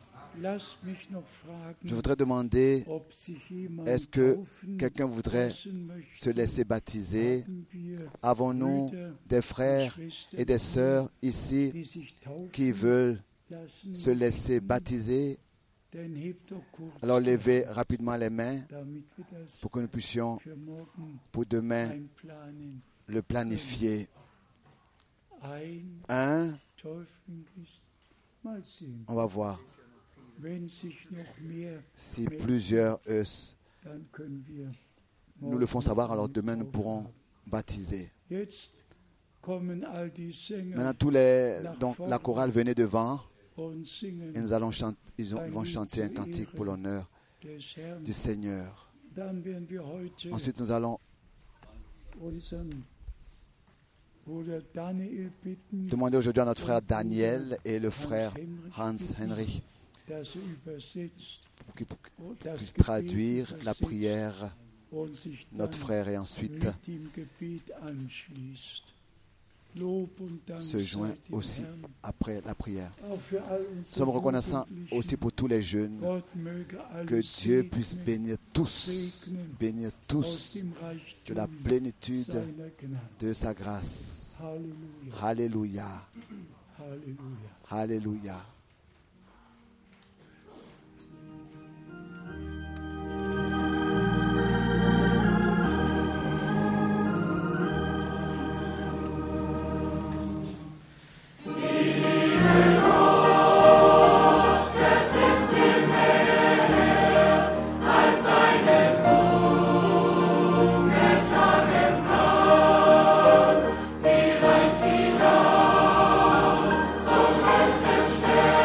Je voudrais demander, est-ce que quelqu'un voudrait se laisser baptiser? Avons-nous des frères et des sœurs ici qui veulent se laisser baptiser? Alors levez rapidement les mains pour que nous puissions pour demain le planifier. Un, on va voir. Si plusieurs nous le font savoir, alors demain nous pourrons baptiser. Maintenant, donc la chorale venait devant et ils vont chanter un cantique pour l'honneur du Seigneur. Ensuite, nous allons demander aujourd'hui à notre frère Daniel et le frère Hans Henrich pour qu'ils puissent traduire la prière, notre frère, et ensuite se joint aussi après la prière. Nous sommes reconnaissants aussi pour tous les jeunes. Que Dieu puisse bénir tous de la plénitude de sa grâce. Alléluia. Alléluia. Sie reicht hinaus zum höchsten Stern.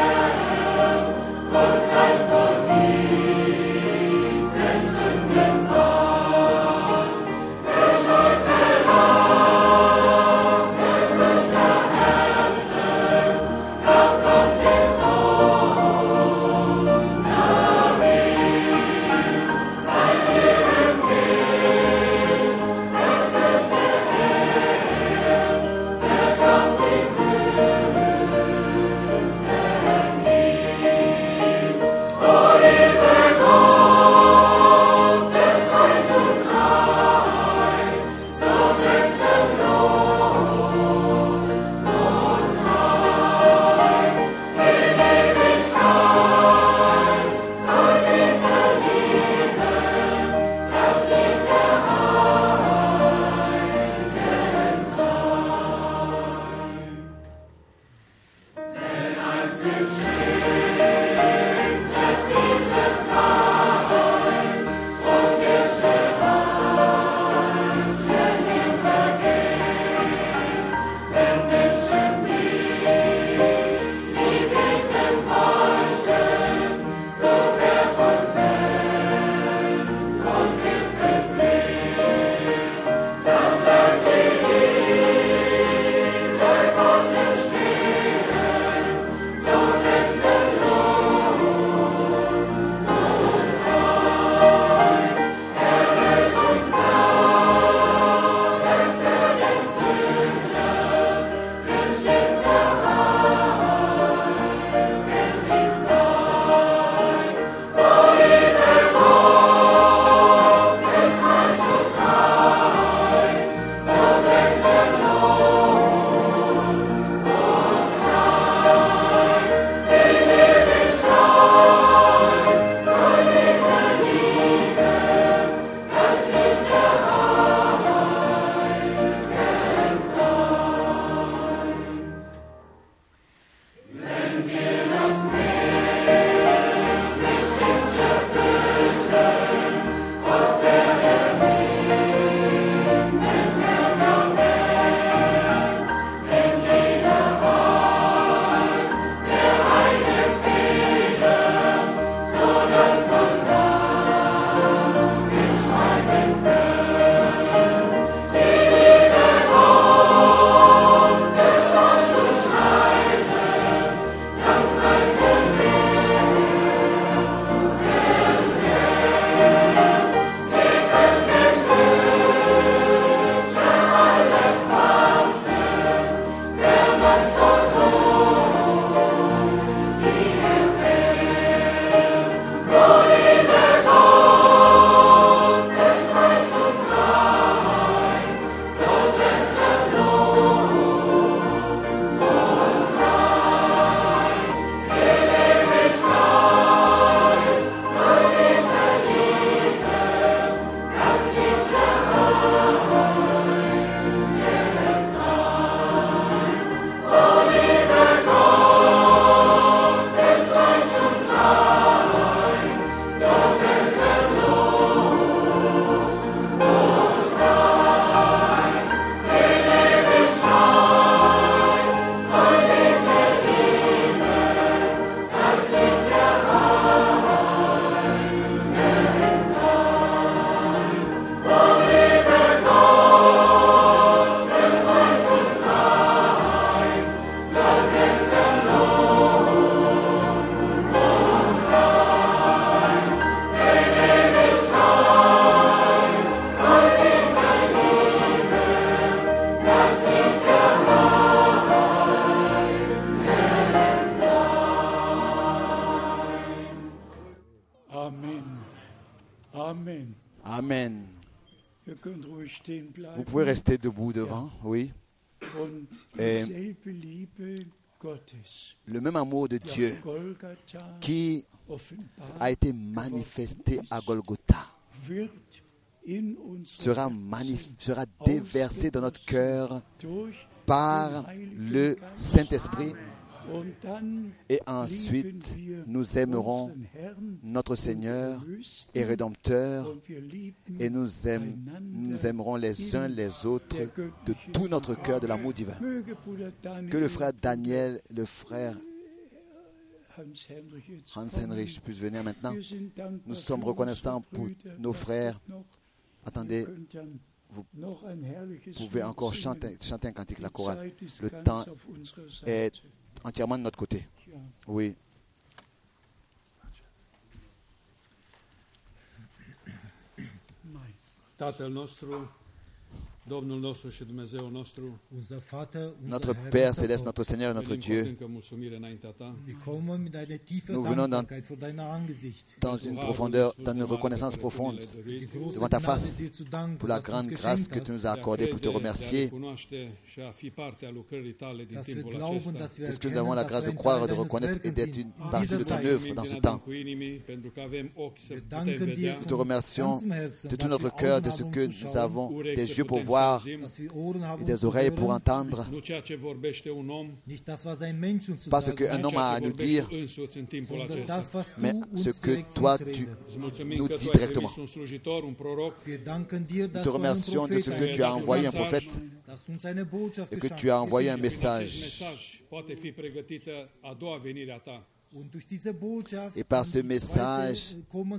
Vous pouvez rester debout devant, oui. Et le même amour de Dieu qui a été manifesté à Golgotha sera déversé dans notre cœur par le Saint-Esprit. Et ensuite, nous aimerons notre Seigneur et Rédempteur et nous aimerons les uns les autres de tout notre cœur, de l'amour divin. Que le frère Daniel, le frère Hans-Henrich puisse venir maintenant. Nous sommes reconnaissants pour nos frères. Attendez, vous pouvez encore chanter un cantique, la chorale. Le temps est entièrement de notre côté. Oui. Tatăl nostru, Domnul nostru și Dumnezeu nostru, notre Père céleste, notre Seigneur, notre Dieu, nous venons dans une profondeur, dans une reconnaissance profonde devant ta face pour la grande grâce que tu nous as accordée pour te remercier. Parce que nous avons la grâce de croire et de reconnaître et d'être une partie de ton œuvre dans ce temps. Nous te remercions de tout notre cœur de ce que nous avons des yeux pour voir et des oreilles pour entendre, pas ce qu'un homme a à nous dire, mais ce que toi tu nous dis directement. Nous te remercions de ce que tu as envoyé un prophète et que tu as envoyé un message. Et par ce message,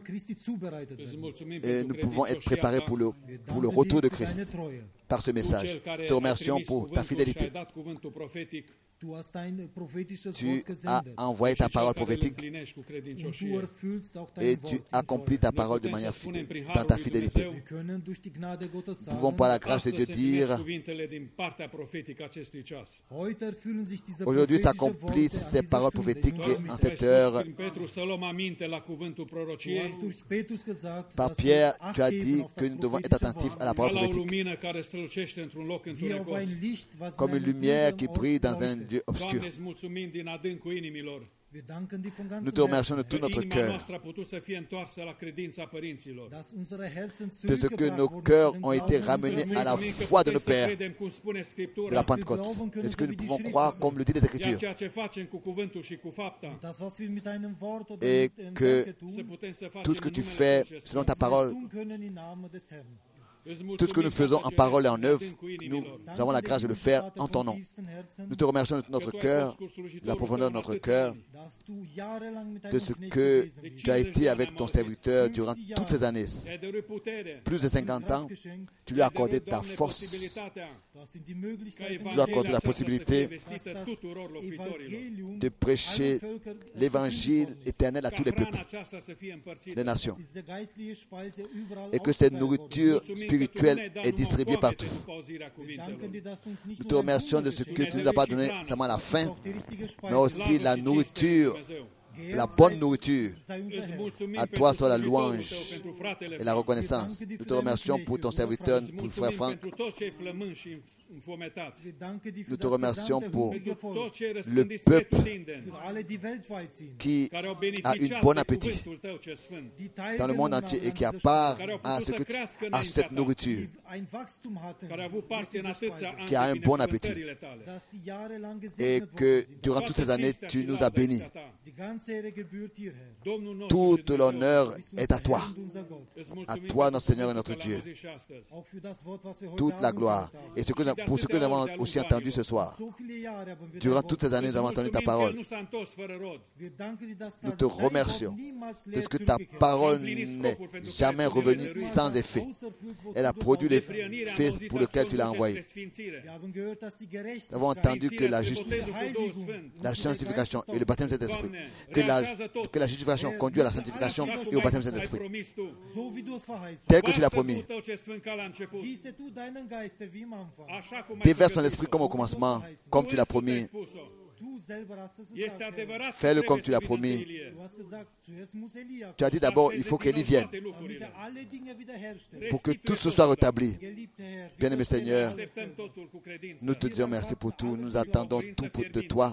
nous pouvons être préparés pour le retour de Christ. Par ce message, nous te remercions pour ta fidélité. Tu as envoyé ta parole prophétique et tu accomplis ta parole de manière dans ta fidélité. Nous pouvons par la grâce de Dieu dire, aujourd'hui s'accomplissent ces paroles prophétiques en cette heure. Par Pierre, tu as dit que nous devons être attentifs à la parole prophétique. Comme une lumière qui brille dans un lieu obscur. Nous te remercions de tout notre cœur, de ce que nos cœurs ont été ramenés à la foi de nos pères de la Pentecôte. Est-ce que nous pouvons croire comme le dit les Écritures et que tout ce que tu fais selon ta parole, tout ce que nous faisons en parole et en œuvre, nous avons la grâce de le faire en ton nom. Nous te remercions de notre cœur, de la profondeur de notre cœur, de ce que tu as été avec ton serviteur durant toutes ces années. Plus de 50 ans, tu lui as accordé ta force, tu lui as accordé la possibilité de prêcher l'évangile éternel à tous les peuples, les nations, et que cette nourriture spirituelle est distribuée partout. Nous te remercions de ce que tu ne nous as pas donné seulement la faim, mais aussi la nourriture, la bonne nourriture. À toi soit la louange et la reconnaissance. Nous te remercions pour ton serviteur, pour le frère Franck. Nous te remercions pour le peuple qui a un bon appétit dans le monde entier et qui a part à cette nourriture, qui a un bon appétit et que durant toutes ces années tu nous as bénis. Toute l'honneur est à toi, notre Seigneur et notre Dieu. Toute la gloire. Et pour ce que nous avons aussi entendu ce soir, durant toutes ces années, nous avons entendu ta parole. Nous te remercions de ce que ta parole n'est jamais revenue sans effet. Elle a produit l'effet pour lequel tu l'as envoyé. Nous avons entendu que la justice, la sanctification et le baptême de cet esprit, que la justification conduit à la sanctification et au baptême de cet esprit. Tel que tu l'as promis. Déverse ton esprit comme au commencement, comme tu l'as promis. Fais-le comme tu l'as promis. Tu as dit d'abord, il faut qu'Élie vienne pour que tout ce soit rétabli. Bien-aimé Seigneur, nous te disons merci pour tout. Nous attendons tout de toi.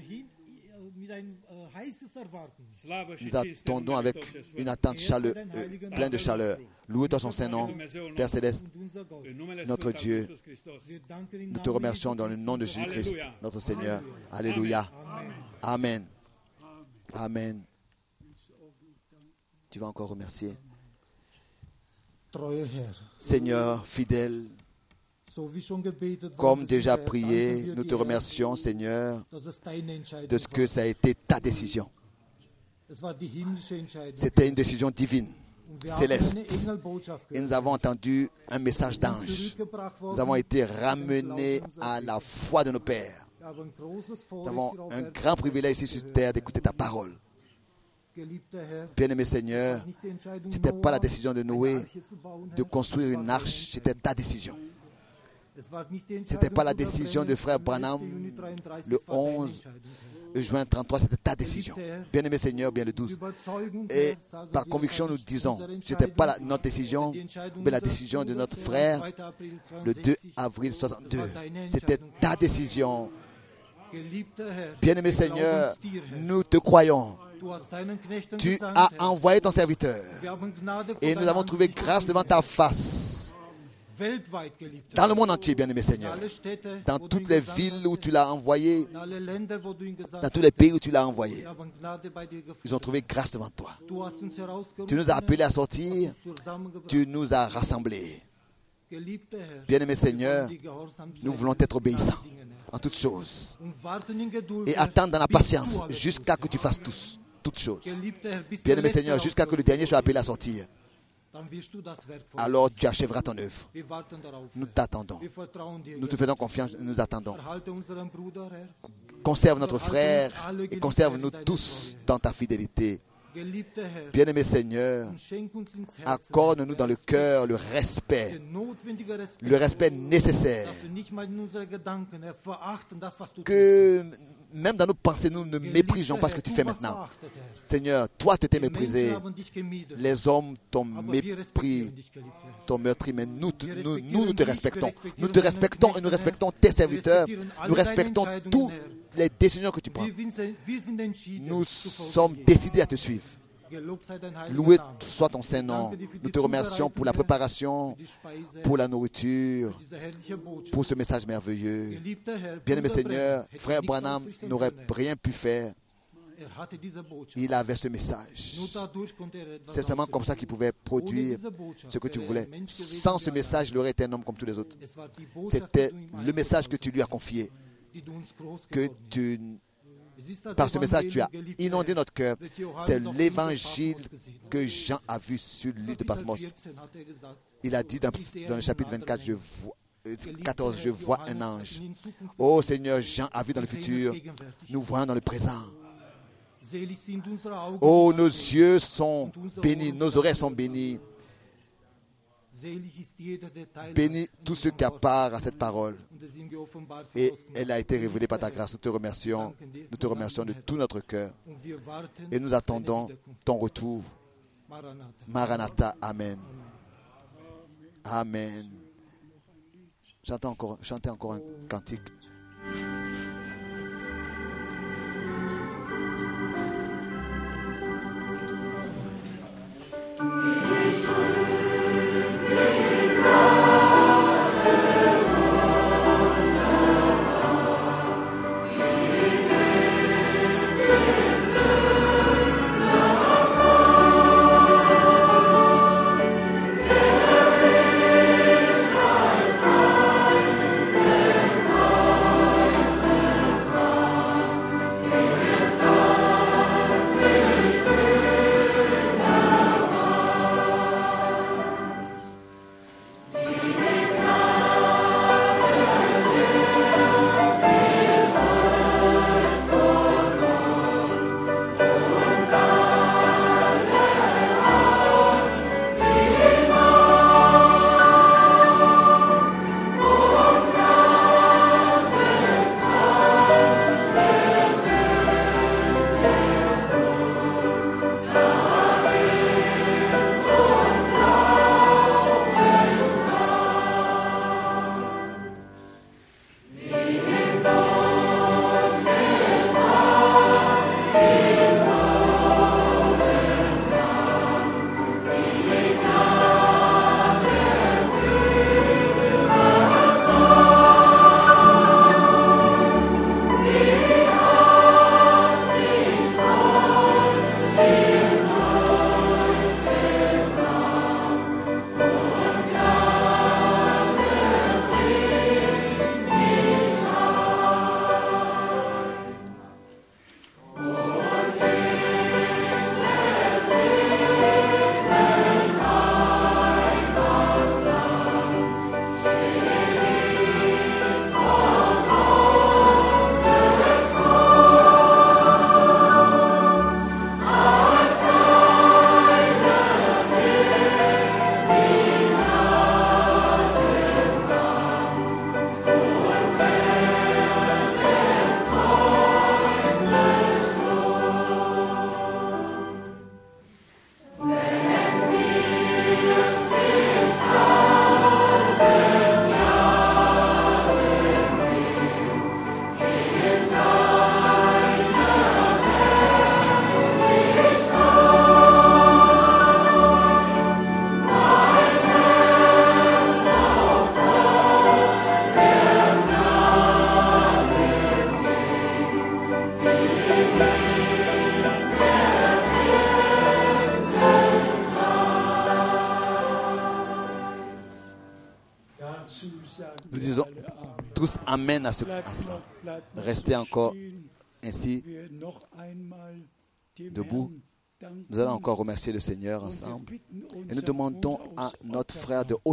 Nous attendons avec une attente pleine de chaleur. Louez-toi son Saint-Nom, Père Céleste, notre Dieu. Nous te remercions dans le nom de Jésus-Christ, notre Seigneur. Alléluia. Amen. Amen. Tu vas encore remercier. Seigneur, fidèle, comme déjà prié, nous te remercions, Seigneur, de ce que ça a été ta décision. C'était une décision divine, céleste. Et nous avons entendu un message d'ange. Nous avons été ramenés à la foi de nos pères. Nous avons un grand privilège ici sur terre d'écouter ta parole. Bien-aimé Seigneur, ce n'était pas la décision de Noé de construire une arche, c'était ta décision. Ce n'était pas la décision de frère Branham le 11 juin 33, c'était ta décision. Bien-aimé Seigneur, bien le 12. Et par conviction, nous disons, ce n'était pas notre décision, mais la décision de notre frère le 2 avril 62. C'était ta décision. Bien-aimé Seigneur, nous te croyons. Tu as envoyé ton serviteur et nous avons trouvé grâce devant ta face. Dans le monde entier, bien-aimé Seigneur, dans toutes les villes où tu l'as envoyé, dans tous les pays où tu l'as envoyé, ils ont trouvé grâce devant toi. Tu nous as appelés à sortir, tu nous as rassemblés. Bien-aimé Seigneur, nous voulons être obéissants en toutes choses et attendre dans la patience jusqu'à que tu fasses toutes choses. Bien-aimé Seigneur, jusqu'à que le dernier soit appelé à sortir. Alors tu achèveras ton œuvre. Nous t'attendons. Nous te faisons confiance, nous attendons. Conserve notre frère et conserve-nous tous dans ta fidélité. Bien-aimé Seigneur, accorde-nous dans le cœur le respect nécessaire. Que même dans nos pensées, nous ne méprisions pas ce que tu fais maintenant. Seigneur, toi tu t'es méprisé. Les hommes t'ont mépris, t'ont meurtri, mais nous te respectons. Nous te respectons et nous respectons tes serviteurs. Nous respectons toutes les décisions que tu prends. Nous sommes décidés à te suivre. Loué soit ton Saint-Nom. Nous te remercions pour la préparation, pour la nourriture, pour ce message merveilleux. Bien-aimé Seigneur, frère Branham n'aurait rien pu faire. Il avait ce message. C'est seulement comme ça qu'il pouvait produire ce que tu voulais. Sans ce message, il aurait été un homme comme tous les autres. C'était le message que tu lui as confié. Par ce message, tu as inondé notre cœur. C'est l'évangile que Jean a vu sur l'île de Patmos. Il a dit dans le chapitre 24, 14, je vois un ange. Oh Seigneur, Jean a vu dans le futur. Nous voyons dans le présent. Oh, nos yeux sont bénis, nos oreilles sont bénies. Bénis tous ceux qui a part à cette parole. Et elle a été révélée par ta grâce. Nous te remercions de tout notre cœur. Et nous attendons ton retour. Maranatha, Amen. Amen. Chantez encore un cantique. Nous disons tous Amen à cela. Restez encore ainsi debout. Nous allons encore remercier le Seigneur ensemble. Et nous demandons à notre frère de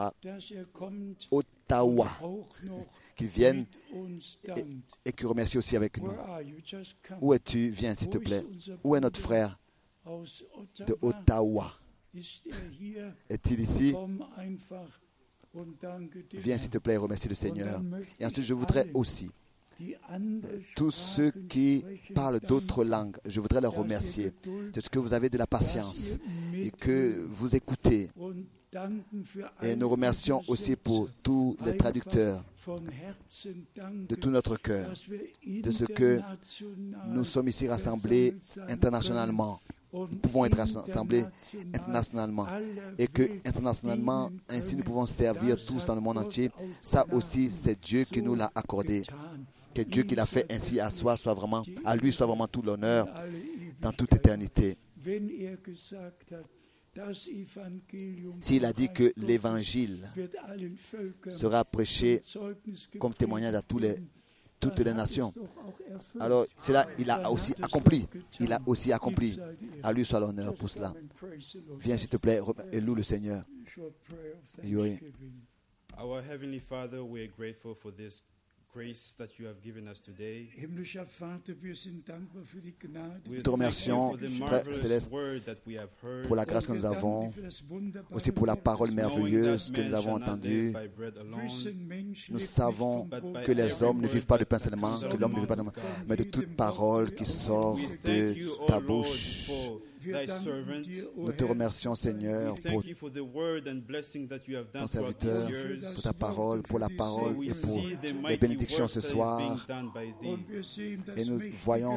Ottawa qu'il vienne et qu'il remercie aussi avec nous. Où es-tu? Viens s'il te plaît. Où est notre frère de Ottawa? Est-il ici? Viens s'il te plaît et remercie le Seigneur. Et ensuite je voudrais aussi tous ceux qui parlent d'autres langues, je voudrais leur remercier de ce que vous avez de la patience et que vous écoutez. Et nous remercions aussi pour tous les traducteurs de tout notre cœur, de ce que nous sommes ici rassemblés internationalement. Nous pouvons être rassemblés internationalement et que internationalement, ainsi nous pouvons servir tous dans le monde entier. Ça aussi, c'est Dieu qui nous l'a accordé. Que Dieu qui l'a fait ainsi à lui soit vraiment tout l'honneur dans toute éternité. S'il a dit que l'évangile sera prêché comme témoignage à toutes les nations, alors cela, il a aussi accompli. Il a aussi accompli. À lui soit l'honneur pour cela. Viens s'il te plaît et loue le Seigneur. Our Heavenly Father, we are grateful for this grace that you have given us today. Nous te remercions, Père Céleste, pour la grâce que nous avons, aussi pour la parole merveilleuse que nous avons entendue. Nous savons que les hommes ne vivent pas de pain seulement, que l'homme ne vit pas de pain, mais de toute parole qui sort de ta bouche. Nous te remercions, Seigneur, pour ton serviteur, pour ta parole, pour la parole et pour les bénédictions ce soir. Et nous voyons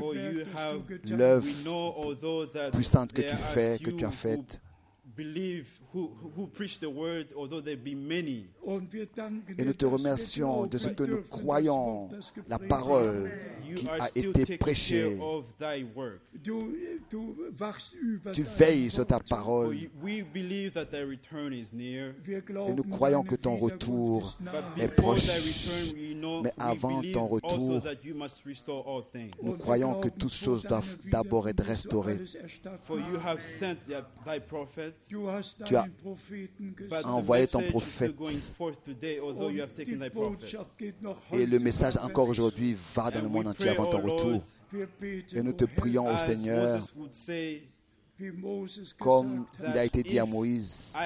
l'œuvre puissante que tu fais, que tu as faite. Et nous te remercions de ce que nous croyons, la parole qui a été prêchée. Tu veilles sur ta parole. Et nous croyons que ton retour est proche. Mais avant ton retour, nous croyons que toutes choses doivent d'abord être restaurées. Tu as envoyé ton prophète et le message encore aujourd'hui va dans le monde entier avant ton retour. Et nous te prions au Seigneur, comme il a été dit à Moïse,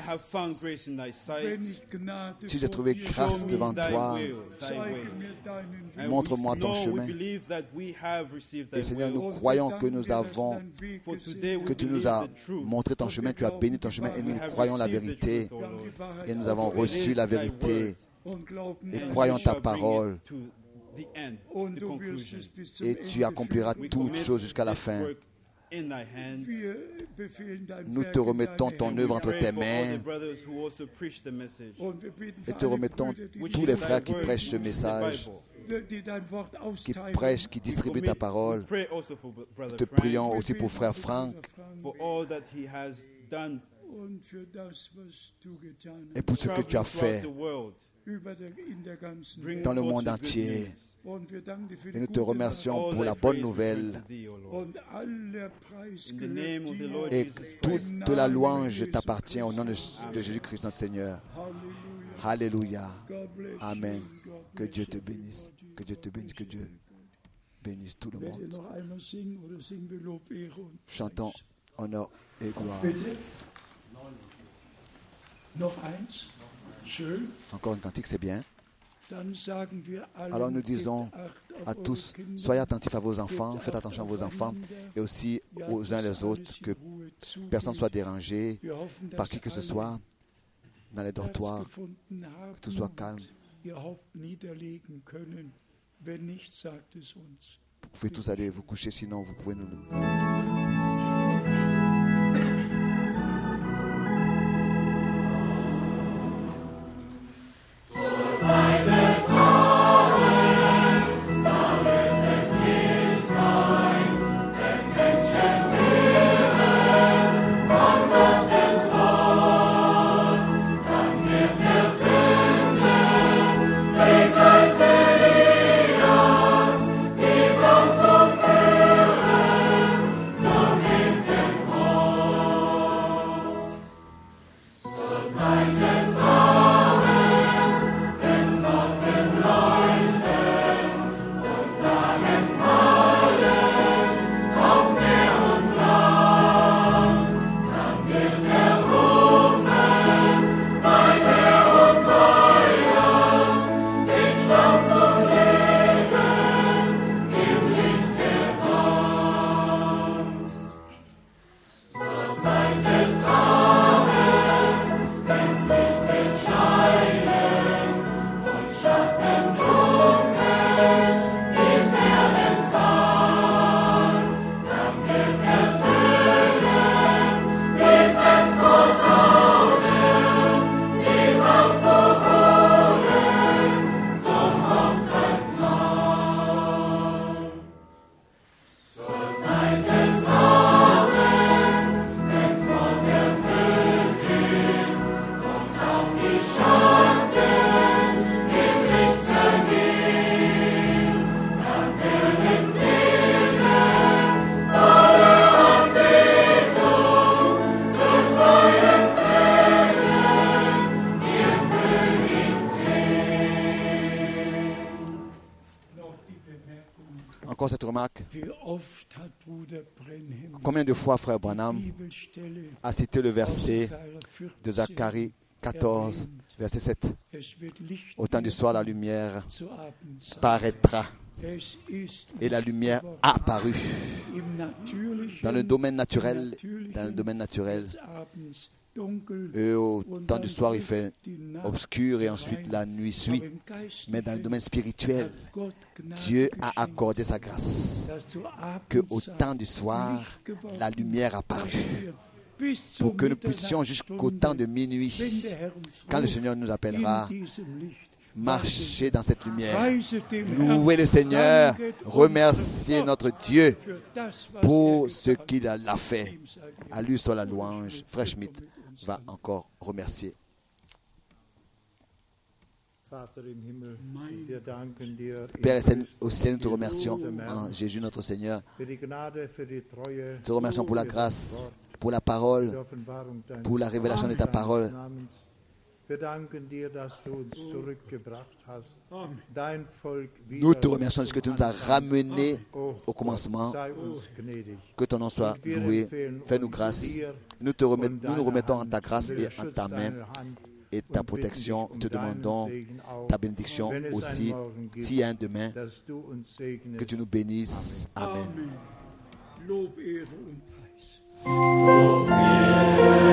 si j'ai trouvé grâce devant toi, montre-moi ton chemin. Et Seigneur, nous croyons que que tu nous as montré ton chemin, tu as béni ton chemin et nous croyons la vérité. Et nous avons reçu la vérité et croyons ta parole. Et tu accompliras toutes choses jusqu'à la fin. Nous te remettons ton œuvre entre tes mains et te remettons tous les frères qui prêchent ce message, qui prêchent, qui distribuent ta parole. Nous te prions aussi pour frère Franck et pour ce que tu as fait dans le monde entier. Et nous te remercions pour la bonne nouvelle. Et toute la louange t'appartient au nom de Jésus-Christ notre Seigneur. Alléluia. Amen. Que Dieu te bénisse. Que Dieu te bénisse. Que Dieu bénisse tout le monde. Chantons honneur et gloire. Encore une cantique, c'est bien. Alors nous disons à tous, soyez attentifs à vos enfants, faites attention à vos enfants et aussi aux uns les autres, que personne ne soit dérangé par qui que ce soit dans les dortoirs, que tout soit calme. Vous pouvez tous aller vous coucher, sinon vous pouvez nous... Gottes Wort, dann wird der Sünde rapport à cette remarque, combien de fois Frère Branham a cité le verset de Zacharie 14, verset 7. Au temps du soir, la lumière paraîtra. Et la lumière a apparu. Dans le domaine naturel, et au temps du soir, il fait obscur et ensuite la nuit suit. Mais dans le domaine spirituel, Dieu a accordé sa grâce. Que au temps du soir, la lumière apparut. Pour que nous puissions jusqu'au temps de minuit, quand le Seigneur nous appellera, marcher dans cette lumière. Louer le Seigneur, remercier notre Dieu pour ce qu'il a fait. À lui soit la louange. Frère Schmidt va encore remercier. Père au ciel, nous te remercions en Jésus notre Seigneur. Nous te remercions pour la grâce, pour la parole, pour la révélation de ta parole. Nous te remercions de ce que tu nous as ramenés au commencement. Que ton nom soit loué. Fais-nous grâce. Nous nous remettons en ta grâce et en ta main et ta protection. Te demandons ta bénédiction aussi. S'il y a un demain, que tu nous bénisses. Amen.